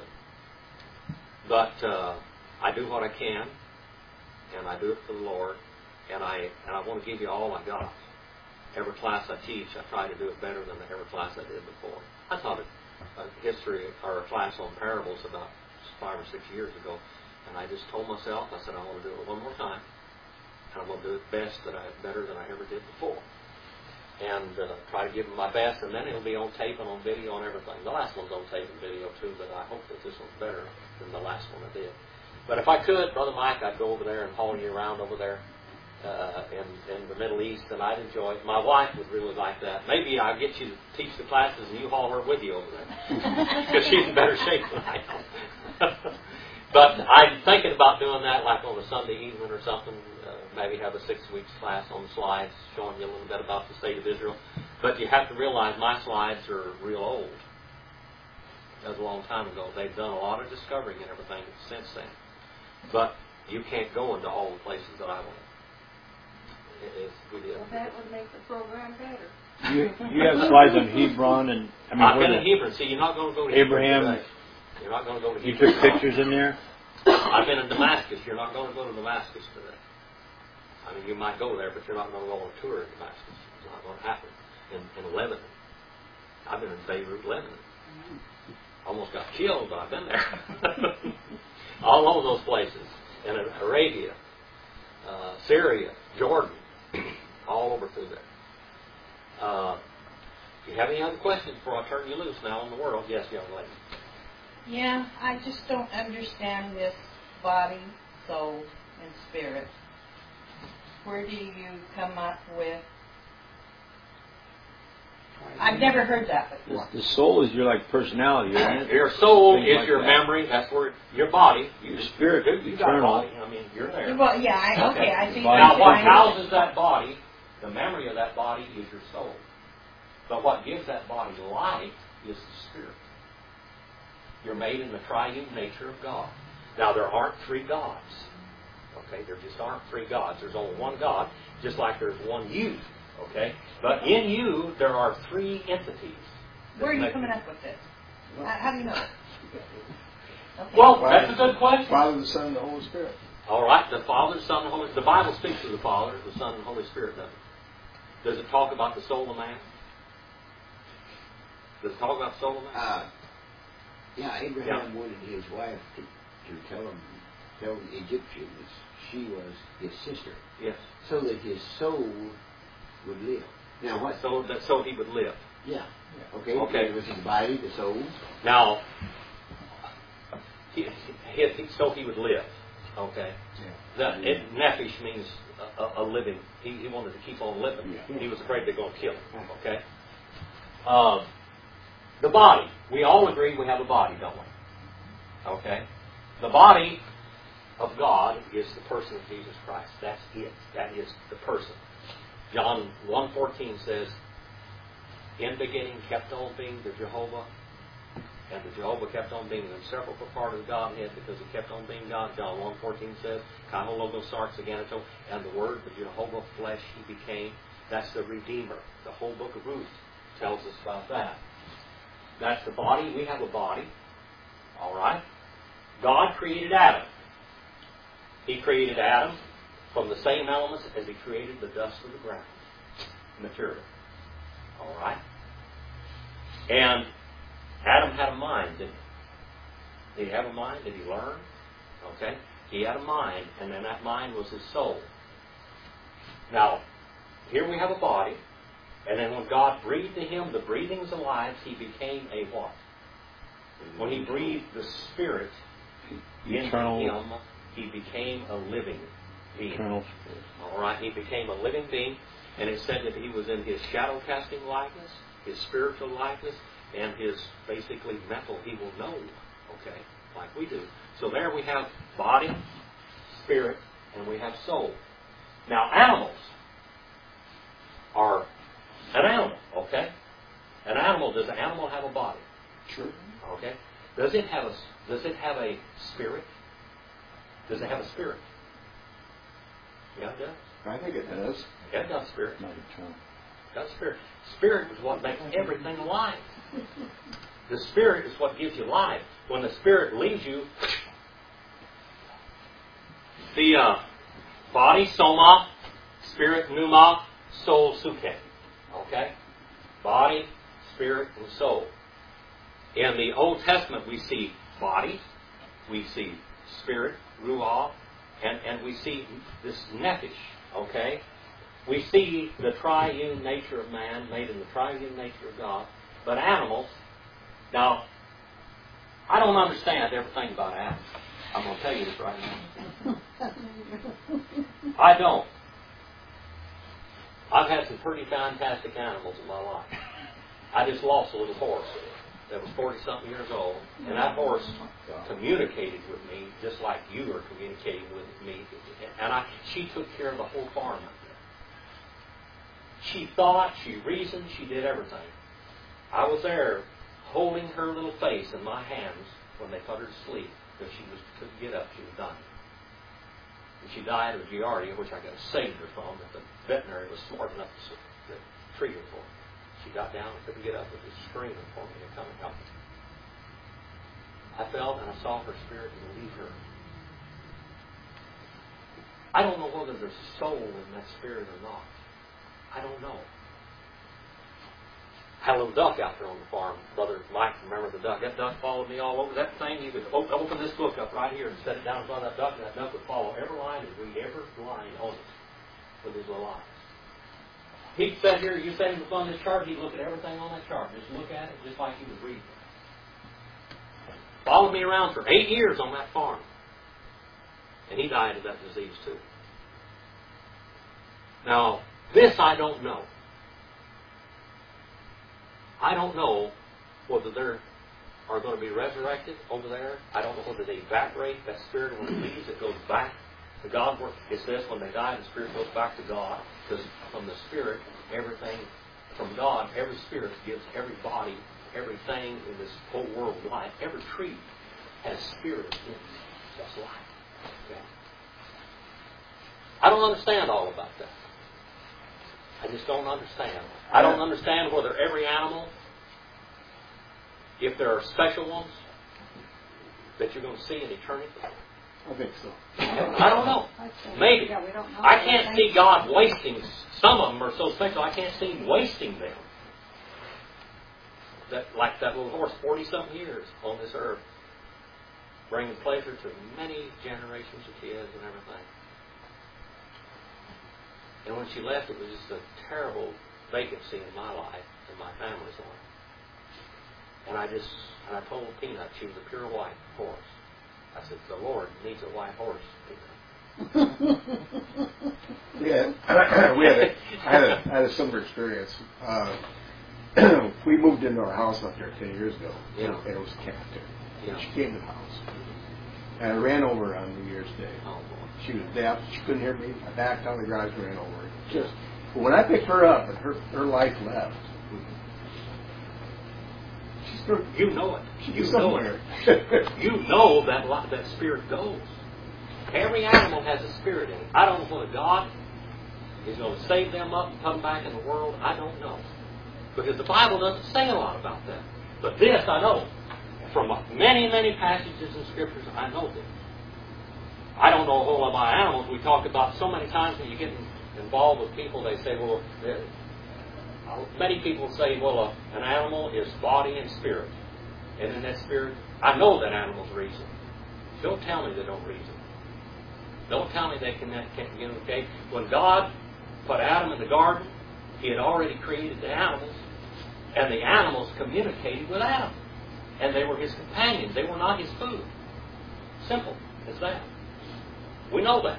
But uh, I do what I can, and I do it for the Lord, and I and I want to give you all I got. Every class I teach, I try to do it better than every class I did before. I taught a, a history or a class on parables about five or six years ago, and I just told myself, I said, I want to do it one more time, and I'm going to do it best that I better than I ever did before, and uh, try to give them my best, and then it'll be on tape and on video and everything. The last one's on tape and video too, but I hope that this one's better than the last one I did. But if I could, Brother Mike, I'd go over there and haul you around over there. Uh, in, in the Middle East, and I'd enjoy it. My wife would really like that. Maybe I'll get you to teach the classes and you haul her with you over there, because she's in better shape than I am. But I'm thinking about doing that like on a Sunday evening or something, uh, maybe have a six weeks class on the slides, showing you a little bit about the state of Israel. But you have to realize my slides are real old. That was a long time ago. They've done a lot of discovering and everything since then. But you can't go into all the places that I went. If we did. Well, that would make the program better. You, you have slides on Hebron and I mean, I've been where in the- Hebron. See, you're not going to go to Abraham. Hebron today. You're not going to go to You Hebron. took pictures in there? I've been in Damascus. You're not going to go to Damascus today. I mean, you might go there, but you're not going to go on a tour in Damascus. It's not going to happen. In, in Lebanon. I've been in Beirut, Lebanon. Almost got killed, but I've been there. All over those places. In Arabia, uh, Syria, Jordan. All over through there. Uh, do you have any other questions before I turn you loose now on the world? Yes, young lady. Yeah, I just don't understand this body, soul, and spirit. Where do you come up with? I've never heard that before. The soul is your like personality, isn't it? Your soul Things is like your that. memory. That's where your body. Your spirit, You, you got a eternal. body. I mean, you're there. Well, yeah, I, okay, I see. Body- Now, what I know. houses that body, the memory of that body is your soul. But what gives that body life is the spirit. You're made in the triune nature of God. Now, there aren't three gods. Okay, there just aren't three gods. There's only one God, just like there's one you. Okay? But in you, there are three entities. Where are you coming up with this? How, how do you know? Okay. Well, that's a good question. Father, the Son, and the Holy Spirit. All right, the Father, the Son, and the Holy Spirit. The Bible speaks of the Father, the Son, and the Holy Spirit, doesn't it? Does it talk about the soul of man? Does it talk about soul? Uh, yeah, Abraham yeah. wanted his wife to, to tell him, tell the Egyptians she was his sister. Yes. So that his soul would live. Now what? So that so he would live. Yeah. yeah. Okay. Okay. It was his body, the soul. Now, he, he, he, so he would live. Okay. Yeah. The, it, nephesh means a, a living. He, he wanted to keep on living. Yeah. He was afraid they're going to kill him. Okay. Um, the body. We all agree we have a body, don't we? Okay. The body of God is the person of Jesus Christ. That's it. That is the person. John one fourteen says, in beginning kept on being the Jehovah, and the Jehovah kept on being an inseparable part of the Godhead because he kept on being God. John one fourteen says, Kama Logos Sarx Aganato, and the Word, the Jehovah flesh he became. That's the Redeemer. The whole book of Ruth tells us about that. That's the body. We have a body. All right. God created Adam. He created Adam from the same elements as he created the dust of the ground. Material. All right. And Adam had a mind, didn't he? Did he have a mind? Did he learn? Okay. He had a mind, and then that mind was his soul. Now, here we have a body, and then when God breathed to him the breathings of life, he became a what? When he breathed the Spirit Eternal. into him, he became a living being. Eternal Spirit. All right, he became a living being, and it said that he was in his shadow casting likeness, his spiritual likeness, and his basically mental he will know. Okay, like we do. So there we have body, spirit, and we have soul. Now animals are an animal. Okay, an animal. Does an animal have a body? Sure. Okay. Does it have a Does it have a spirit? Does it have a spirit? Yeah, it does. I think it does. Yeah, it does spirit. Not eternal. It does spirit. Spirit is what makes everything alive. The Spirit is what gives you life. When the Spirit leaves you, the uh, body, soma, spirit, pneuma, soul, suke. Okay? Body, spirit, and soul. In the Old Testament, we see body, we see spirit, ruah, and, and we see this nephesh. Okay? We see the triune nature of man made in the triune nature of God. But animals, now, I don't understand everything about animals. I'm going to tell you this right now. I don't. I've had some pretty fantastic animals in my life. I just lost a little horse that was forty-something years old, and that horse communicated with me just like you are communicating with me. And I, she took care of the whole farm up there. She thought, she reasoned, she did everything. I was there holding her little face in my hands when they put her to sleep because she was, couldn't get up. She was dying. And she died of Giardia, which I got saved her from, but the veterinary was smart enough to, to treat her for her. She got down and couldn't get up and was screaming for me to come and help me. I felt and I saw her spirit and leave her. I don't know whether there's a soul in that spirit or not. I don't know. I had a little duck out there on the farm. Brother Mike, remember the duck? That duck followed me all over. That thing, you could open this book up right here and set it down in front of that duck, and that duck would follow every line and read every line on it with his little eyes. He'd sit here, you set him on this chart, he'd look at everything on that chart. Just look at it just like he was reading. Followed me around for eight years on that farm. And he died of that disease too. Now, this I don't know. I don't know whether they are going to be resurrected over there. I don't know whether they evaporate. That spirit, when it leaves, it goes back to God. It says when they die, the spirit goes back to God. Because from the spirit, everything from God, every spirit gives every body, everything in this whole world life. Every tree has spirit in it. That's life. Okay? I don't understand all about that. I just don't understand. I don't understand whether every animal, if there are special ones that you're going to see in eternity. I think so. I don't know. Maybe. I can't see God wasting. Some of them are so special, I can't see Him wasting them. that, like that little horse, forty-something years on this earth, bringing pleasure to many generations of kids and everything. And when she left, it was just a terrible vacancy in my life and my family's life. And I just, and I told Peanut, she was a pure white horse. I said, the Lord needs a white horse, Peanut. Yeah, we had a, I had a, I had a similar experience. Uh, we moved into our house up there ten years ago, Yeah. and it was captive. Yeah. She came to the house, and I ran over her on New Year's Day. Oh, boy. She was deaf. She couldn't hear me. I backed out of the garage and ran over her. Just, but when I picked her up and her, her life left, she's still, You know it. she's You know somewhere. it. You know that li- that spirit goes. Every animal has a spirit in it. I don't know whether God is going to save them up and come back in the world. I don't know. Because the Bible doesn't say a lot about that. But this I know. From many, many passages in Scriptures, I know this. I don't know a whole lot about animals. We talk about so many times when you get involved with people, they say, well, many people say, well, uh, an animal is body and spirit. And in that spirit, I know that animals reason. Don't tell me they don't reason. Don't tell me they can, can't communicate. When God put Adam in the garden, He had already created the animals, and the animals communicated with Adam. And they were his companions. They were not his food. Simple as that. We know that.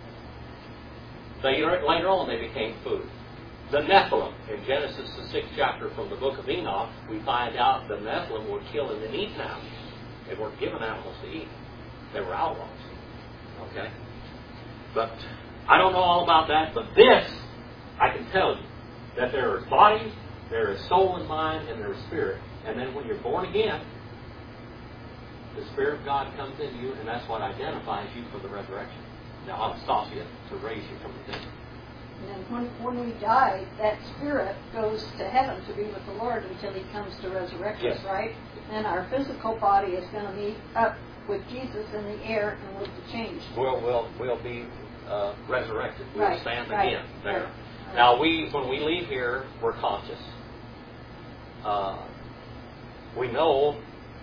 They, later on, they became food. The Nephilim, in Genesis, the sixth chapter from the book of Enoch, we find out the Nephilim were killing and eating animals. They weren't given animals to eat. They were outlaws. Okay? But I don't know all about that, but this, I can tell you, that there is body, there is soul and mind, and there is spirit. And then when you're born again, the Spirit of God comes in you, and that's what identifies you for the resurrection. Now, Anastasia, to raise you from the dead. And when, when we die, that spirit goes to heaven to be with the Lord until He comes to resurrect us, Yes. right? And our physical body is going to meet up with Jesus in the air and will be changed. We'll, we'll, we'll be uh, resurrected. We'll Right, stand right, again there. right. Now, we when we leave here, we're conscious. Uh, we know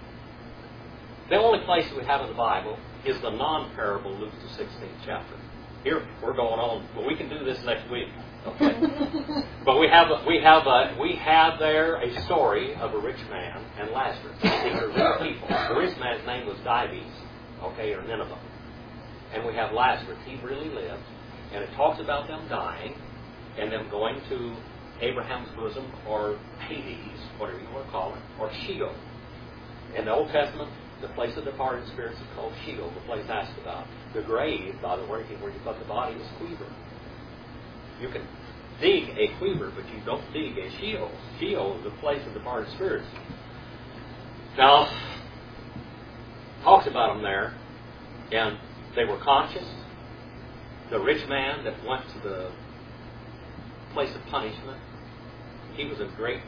the only place we have in the Bible is the non-parable Luke the sixteenth chapter. Here we're going on, but we can do this next week. Okay. But we have we have a, we have there a story of a rich man and Lazarus. These are rich people. The rich man's name was Dives, okay, or Nineveh, and we have Lazarus. He really lived, and it talks about them dying and them going to Abraham's bosom, or Hades, whatever you want to call it, or Sheol. In the Old Testament, the place of departed spirits is called Sheol, the place asked about. The grave, by the way, where you put the body, is Quiver. You can dig a Quiver, but you don't dig a Sheol. Sheol is the place of departed spirits. Now, talks about them there, and they were conscious. The rich man that went to the place of punishment, he was in great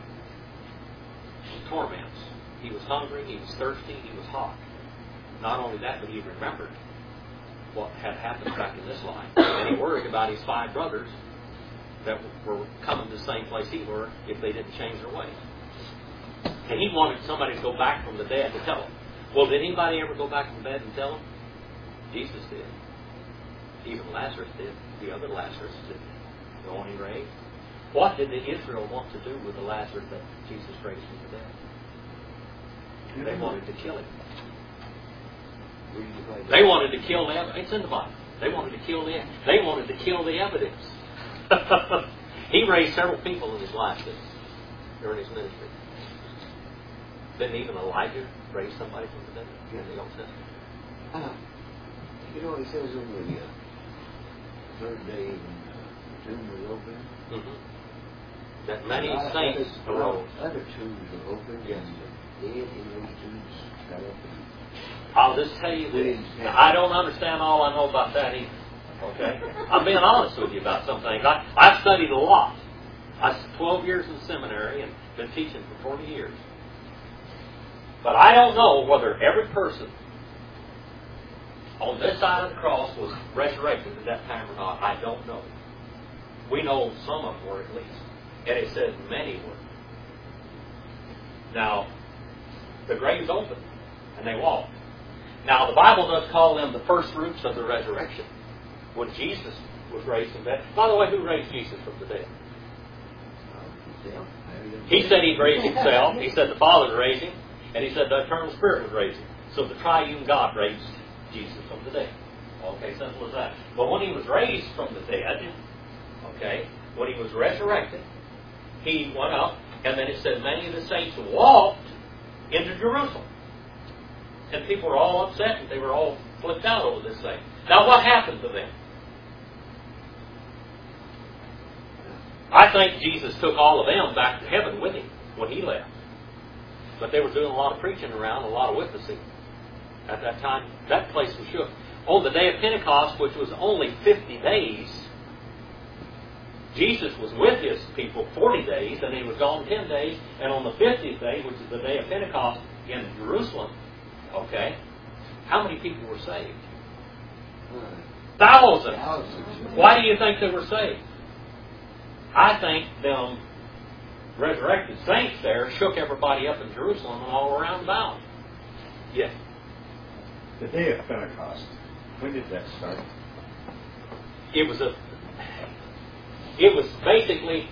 torments. He was hungry, he was thirsty, he was hot. Not only that, but he remembered what had happened back in this life. And he worried about his five brothers that were coming to the same place he were if they didn't change their ways. And he wanted somebody to go back from the dead to tell him. Well, did anybody ever go back from the dead and tell him? Jesus did. Even Lazarus did. The other Lazarus did. The one he raised. What did the Israel want to do with the Lazarus that Jesus raised from the dead? They wanted to kill him. They wanted to kill the evidence. It's in the Bible. They wanted to kill the They wanted to kill the evidence. He raised several people in his life during his ministry. Didn't even Elijah raise somebody from the dead in the Old Testament? Uh, you know, it says over the uh, third day when the tomb was open. Mm-hmm. That many Uh, saints other, arose. Other tombs were opened, Yes. and the dead in those tombs got up and I'll just tell you that I don't understand all I know about that either. Okay? I'm being honest with you about some things. I, I've studied a lot. I spent twelve years in seminary and been teaching for forty years. But I don't know whether every person on this side of the cross was resurrected at that time or not. I don't know. We know some of them were at least. And it says many were. Now, the graves opened, and they walked. Now, the Bible does call them the first fruits of the resurrection. When Jesus was raised from the dead. By the way, who raised Jesus from the dead? He said he'd raise himself. He said the Father raised him. And he said the eternal Spirit would raise him. So the triune God raised Jesus from the dead. Okay, simple as that. But when he was raised from the dead, okay, when he was resurrected, he went up, and then it said many of the saints walked into Jerusalem. And people were all upset, and they were all flipped out over this thing. Now what happened to them? I think Jesus took all of them back to heaven with him when he left. But they were doing a lot of preaching around, a lot of witnessing. At that time, that place was shook. On the day of Pentecost, which was only fifty days, Jesus was with his people forty days, and he was gone ten days. And on the fiftieth day, which is the day of Pentecost in Jerusalem, okay, how many people were saved? Thousands. Why do you think they were saved? I think them resurrected saints there shook everybody up in Jerusalem and all around about. Yes. The day of Pentecost, when did that start? It was a. It was basically.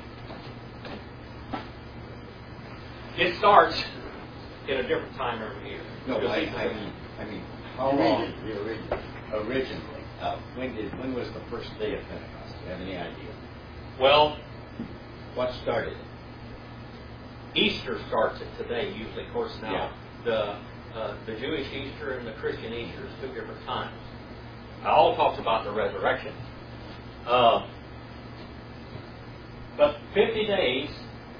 It starts in a different time every year. No, I, I mean, I mean, how long originally? Uh, when did? When was the first day of Pentecost? Do you have any idea? Well, what started? Easter starts it today. Usually, of course, now Yeah. the uh, the Jewish Easter and the Christian Easter is two different times. All talks about the resurrection. Uh, but fifty days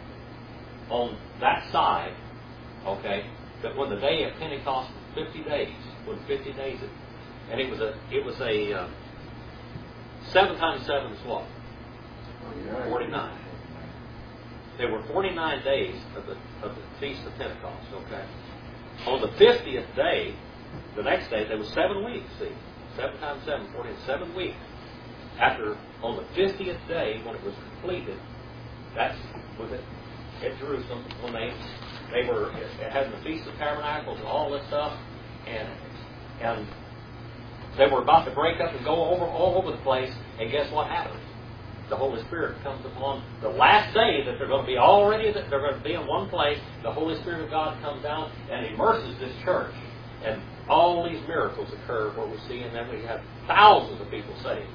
on that side, okay, that when the day of Pentecost was fifty days, when fifty days, it, and it was a it was a uh, seven times seven is what? forty-nine. There were forty-nine days of the of the Feast of Pentecost, okay? On the fiftieth day, the next day, there was seven weeks, see? Seven times seven, forty, seven weeks. After, on the fiftieth day, when it was completed, that's was it at Jerusalem, when they they were having the Feast of Tabernacles and all this stuff, and and they were about to break up and go over all over the place, and guess what happened? The Holy Spirit comes upon the last day that they're going to be already, that they're going to be in one place. The Holy Spirit of God comes down and immerses this church. And all these miracles occur where we see, and then we have thousands of people saved.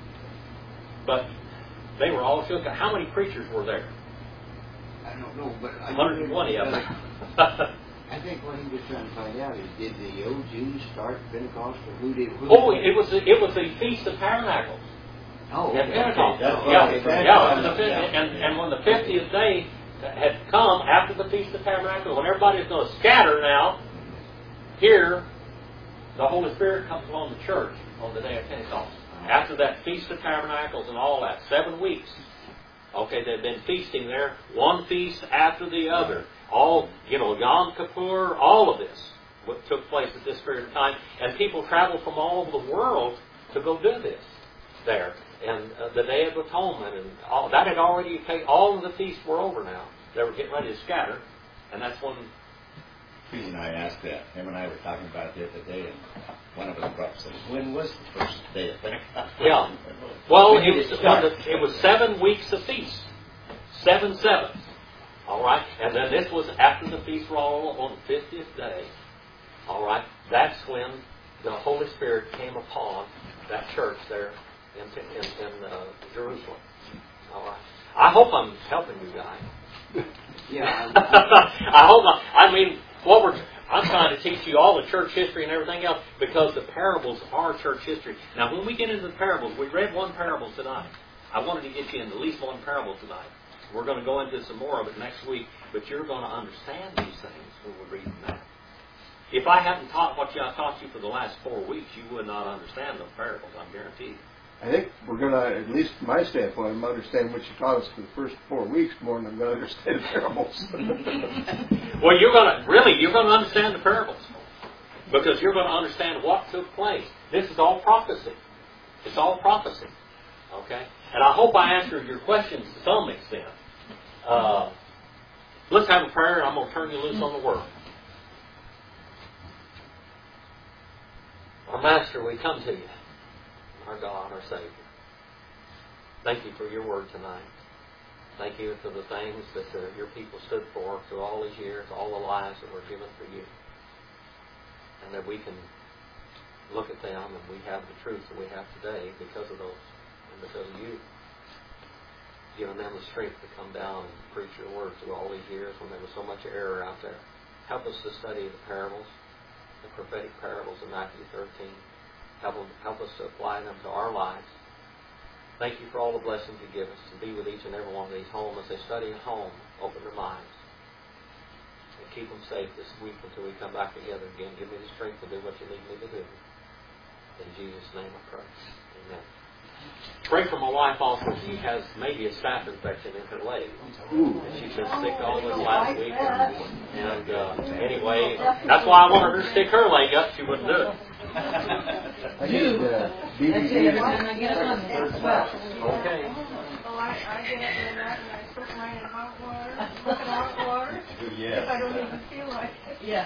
But they were all shook. How many preachers were there? I don't know, but I one hundred twenty of them. I think what he was trying to find out is, did the old Jews start Pentecost, or who did? Who oh, did it was the, it was the Feast of Tabernacles. Oh, At okay. Pentecost. Okay, Yeah, okay. yeah. And, the, and, and when the fiftieth day had come after the Feast of Tabernacles, when everybody's going to scatter now, here, the Holy Spirit comes upon the church on the day of Pentecost. After that Feast of Tabernacles and all that, seven weeks. Okay, they've been feasting there, one feast after the other. All, you know, Yom Kippur, all of this what took place at this period of time. And people traveled from all over the world to go do this there. And uh, the Day of Atonement, and all that had already taken, all of the feasts were over now. They were getting ready to scatter. And that's when... The reason I asked that, him and I were talking about it the other day, and one of us brought up, said, when was the first day of Pentecost? Yeah. Well, When it did was, it start? it was seven weeks of feast. Seven sevens. All right? And then this was after the feast were all on the fiftieth day. All right? That's when the Holy Spirit came upon that church there in, in, in uh, Jerusalem. All right? I hope I'm helping you guys. Yeah. I hope not. I mean, what we're I'm trying to teach you all the church history and everything else because the parables are church history. Now, when we get into the parables, we read one parable tonight. I wanted to get you into at least one parable tonight. We're going to go into some more of it next week, but you're going to understand these things when we're reading that. If I hadn't taught what I taught you for the last four weeks, you would not understand those parables, I guarantee you. I think we're going to, at least from my standpoint, I'm understand what you taught us for the first four weeks more than I'm going to understand the parables. Well, you're going to, really, you're going to understand the parables. Because you're going to understand what took place. This is all prophecy. It's all prophecy. Okay? And I hope I answered your questions to some extent. Uh, Let's have a prayer, and I'm going to turn you loose on the Word. Our Master, we come to you, our God, our Savior. Thank you for your Word tonight. Thank you for the things that uh, your people stood for through all these years, all the lives that were given for you. And that we can look at them and we have the truth that we have today because of those and because of you. Giving them the strength to come down and preach your word through all these years when there was so much error out there. Help us to study the parables, the prophetic parables of Matthew thirteen. Help, them, help us to apply them to our lives. Thank you for all the blessings you give us to be with each and every one of these homes as they study at home. Open their minds. And keep them safe this week until we come back together again. Give me the strength to do what you need me to do. In Jesus' name I pray. Amen. Pray for my wife also. She has maybe a staph infection in her leg. And she's been sick all this last week. And, and uh, anyway, that's why I wanted her to stick her leg up. She wouldn't do it. I need uh, B B D. Okay. Well, I, I get up in that and I put mine in hot water, put it in hot water. Yeah. If I don't even feel like it. Yeah.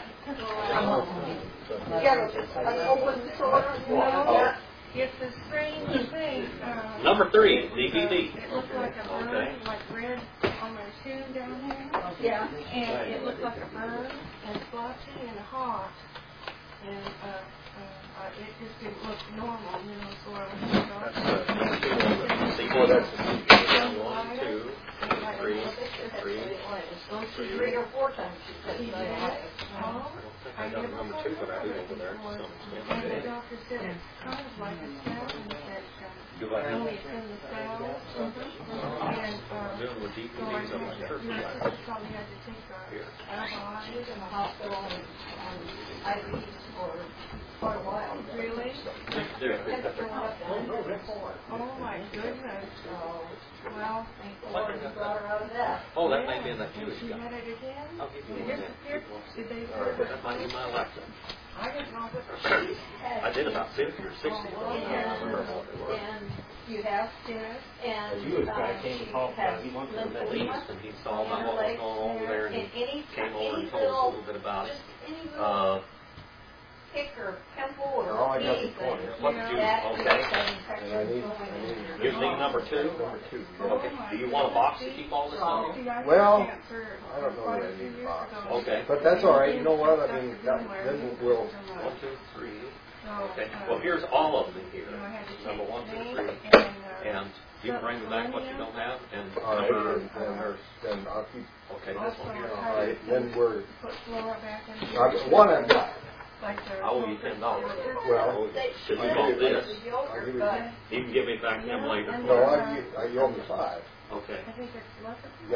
So, uh, get an open sore, you know. It's a strange thing. Uh, Number three, D V D. It looks like a burn, Okay. like red on my chin down here. Yeah. And it looked like a burn and splotchy and hot. And uh, uh, it just didn't look normal, you know, so I was Well, that's one, two, three, three. Three or four times she said He did. that. Oh, I got number two, but I do over there. So, and the doctor said it's kind of like a cell, and that Do uh, I have only it's in the cells. And uh, doing with D V so I Ds on my had, church you know, life. sister probably had to take Here. uh, antibiotics. In the hospital on, on I Vs for quite a while. Really? There. Had to throw up and report. Oh my goodness. So, Well, thank the Lord has brought her out of that. Oh, that may be in that and Jewish she guy. had it again? I'll give you It one disappeared? then. Did they Or serve it? that might be my laptop. I didn't know what she had. I did about fifty or sixty. And, I don't remember what they were. and you have, Yes. and The Jewish guy uh, came she and talked has about he went to the Middle lymphedema East and he saw about in what her was legs. going on over there and And he any, came over any and told us a little, little bit about it. just any little Uh, kick or pimple or Oh, I got the anything, point. What Yeah. Jew? that is Okay. an infection And I need, going I in. need. You're seeing number two? Number two. Okay. Do you want a box to keep all this stuff in? See, I had Well, cancer I don't know quite that a I few need a years box. ago. Okay. But that's all right. You know what? I mean, that, then we'll. One, two, three. So, Okay. uh, Well, here's all of them in here. you know, I had to take Number one, two, name three. and, uh, And you can bring me back what you don't have. And All right, number, and then, then I'll keep. okay, this one here. All right, then we're. put Flora back in here. Uh, one I've got. Like the- I owe you ten dollars. Well, Should we call this? I'll give you. You can give me back them later. No, I, you, I, you owe me five. Okay. I think it's less.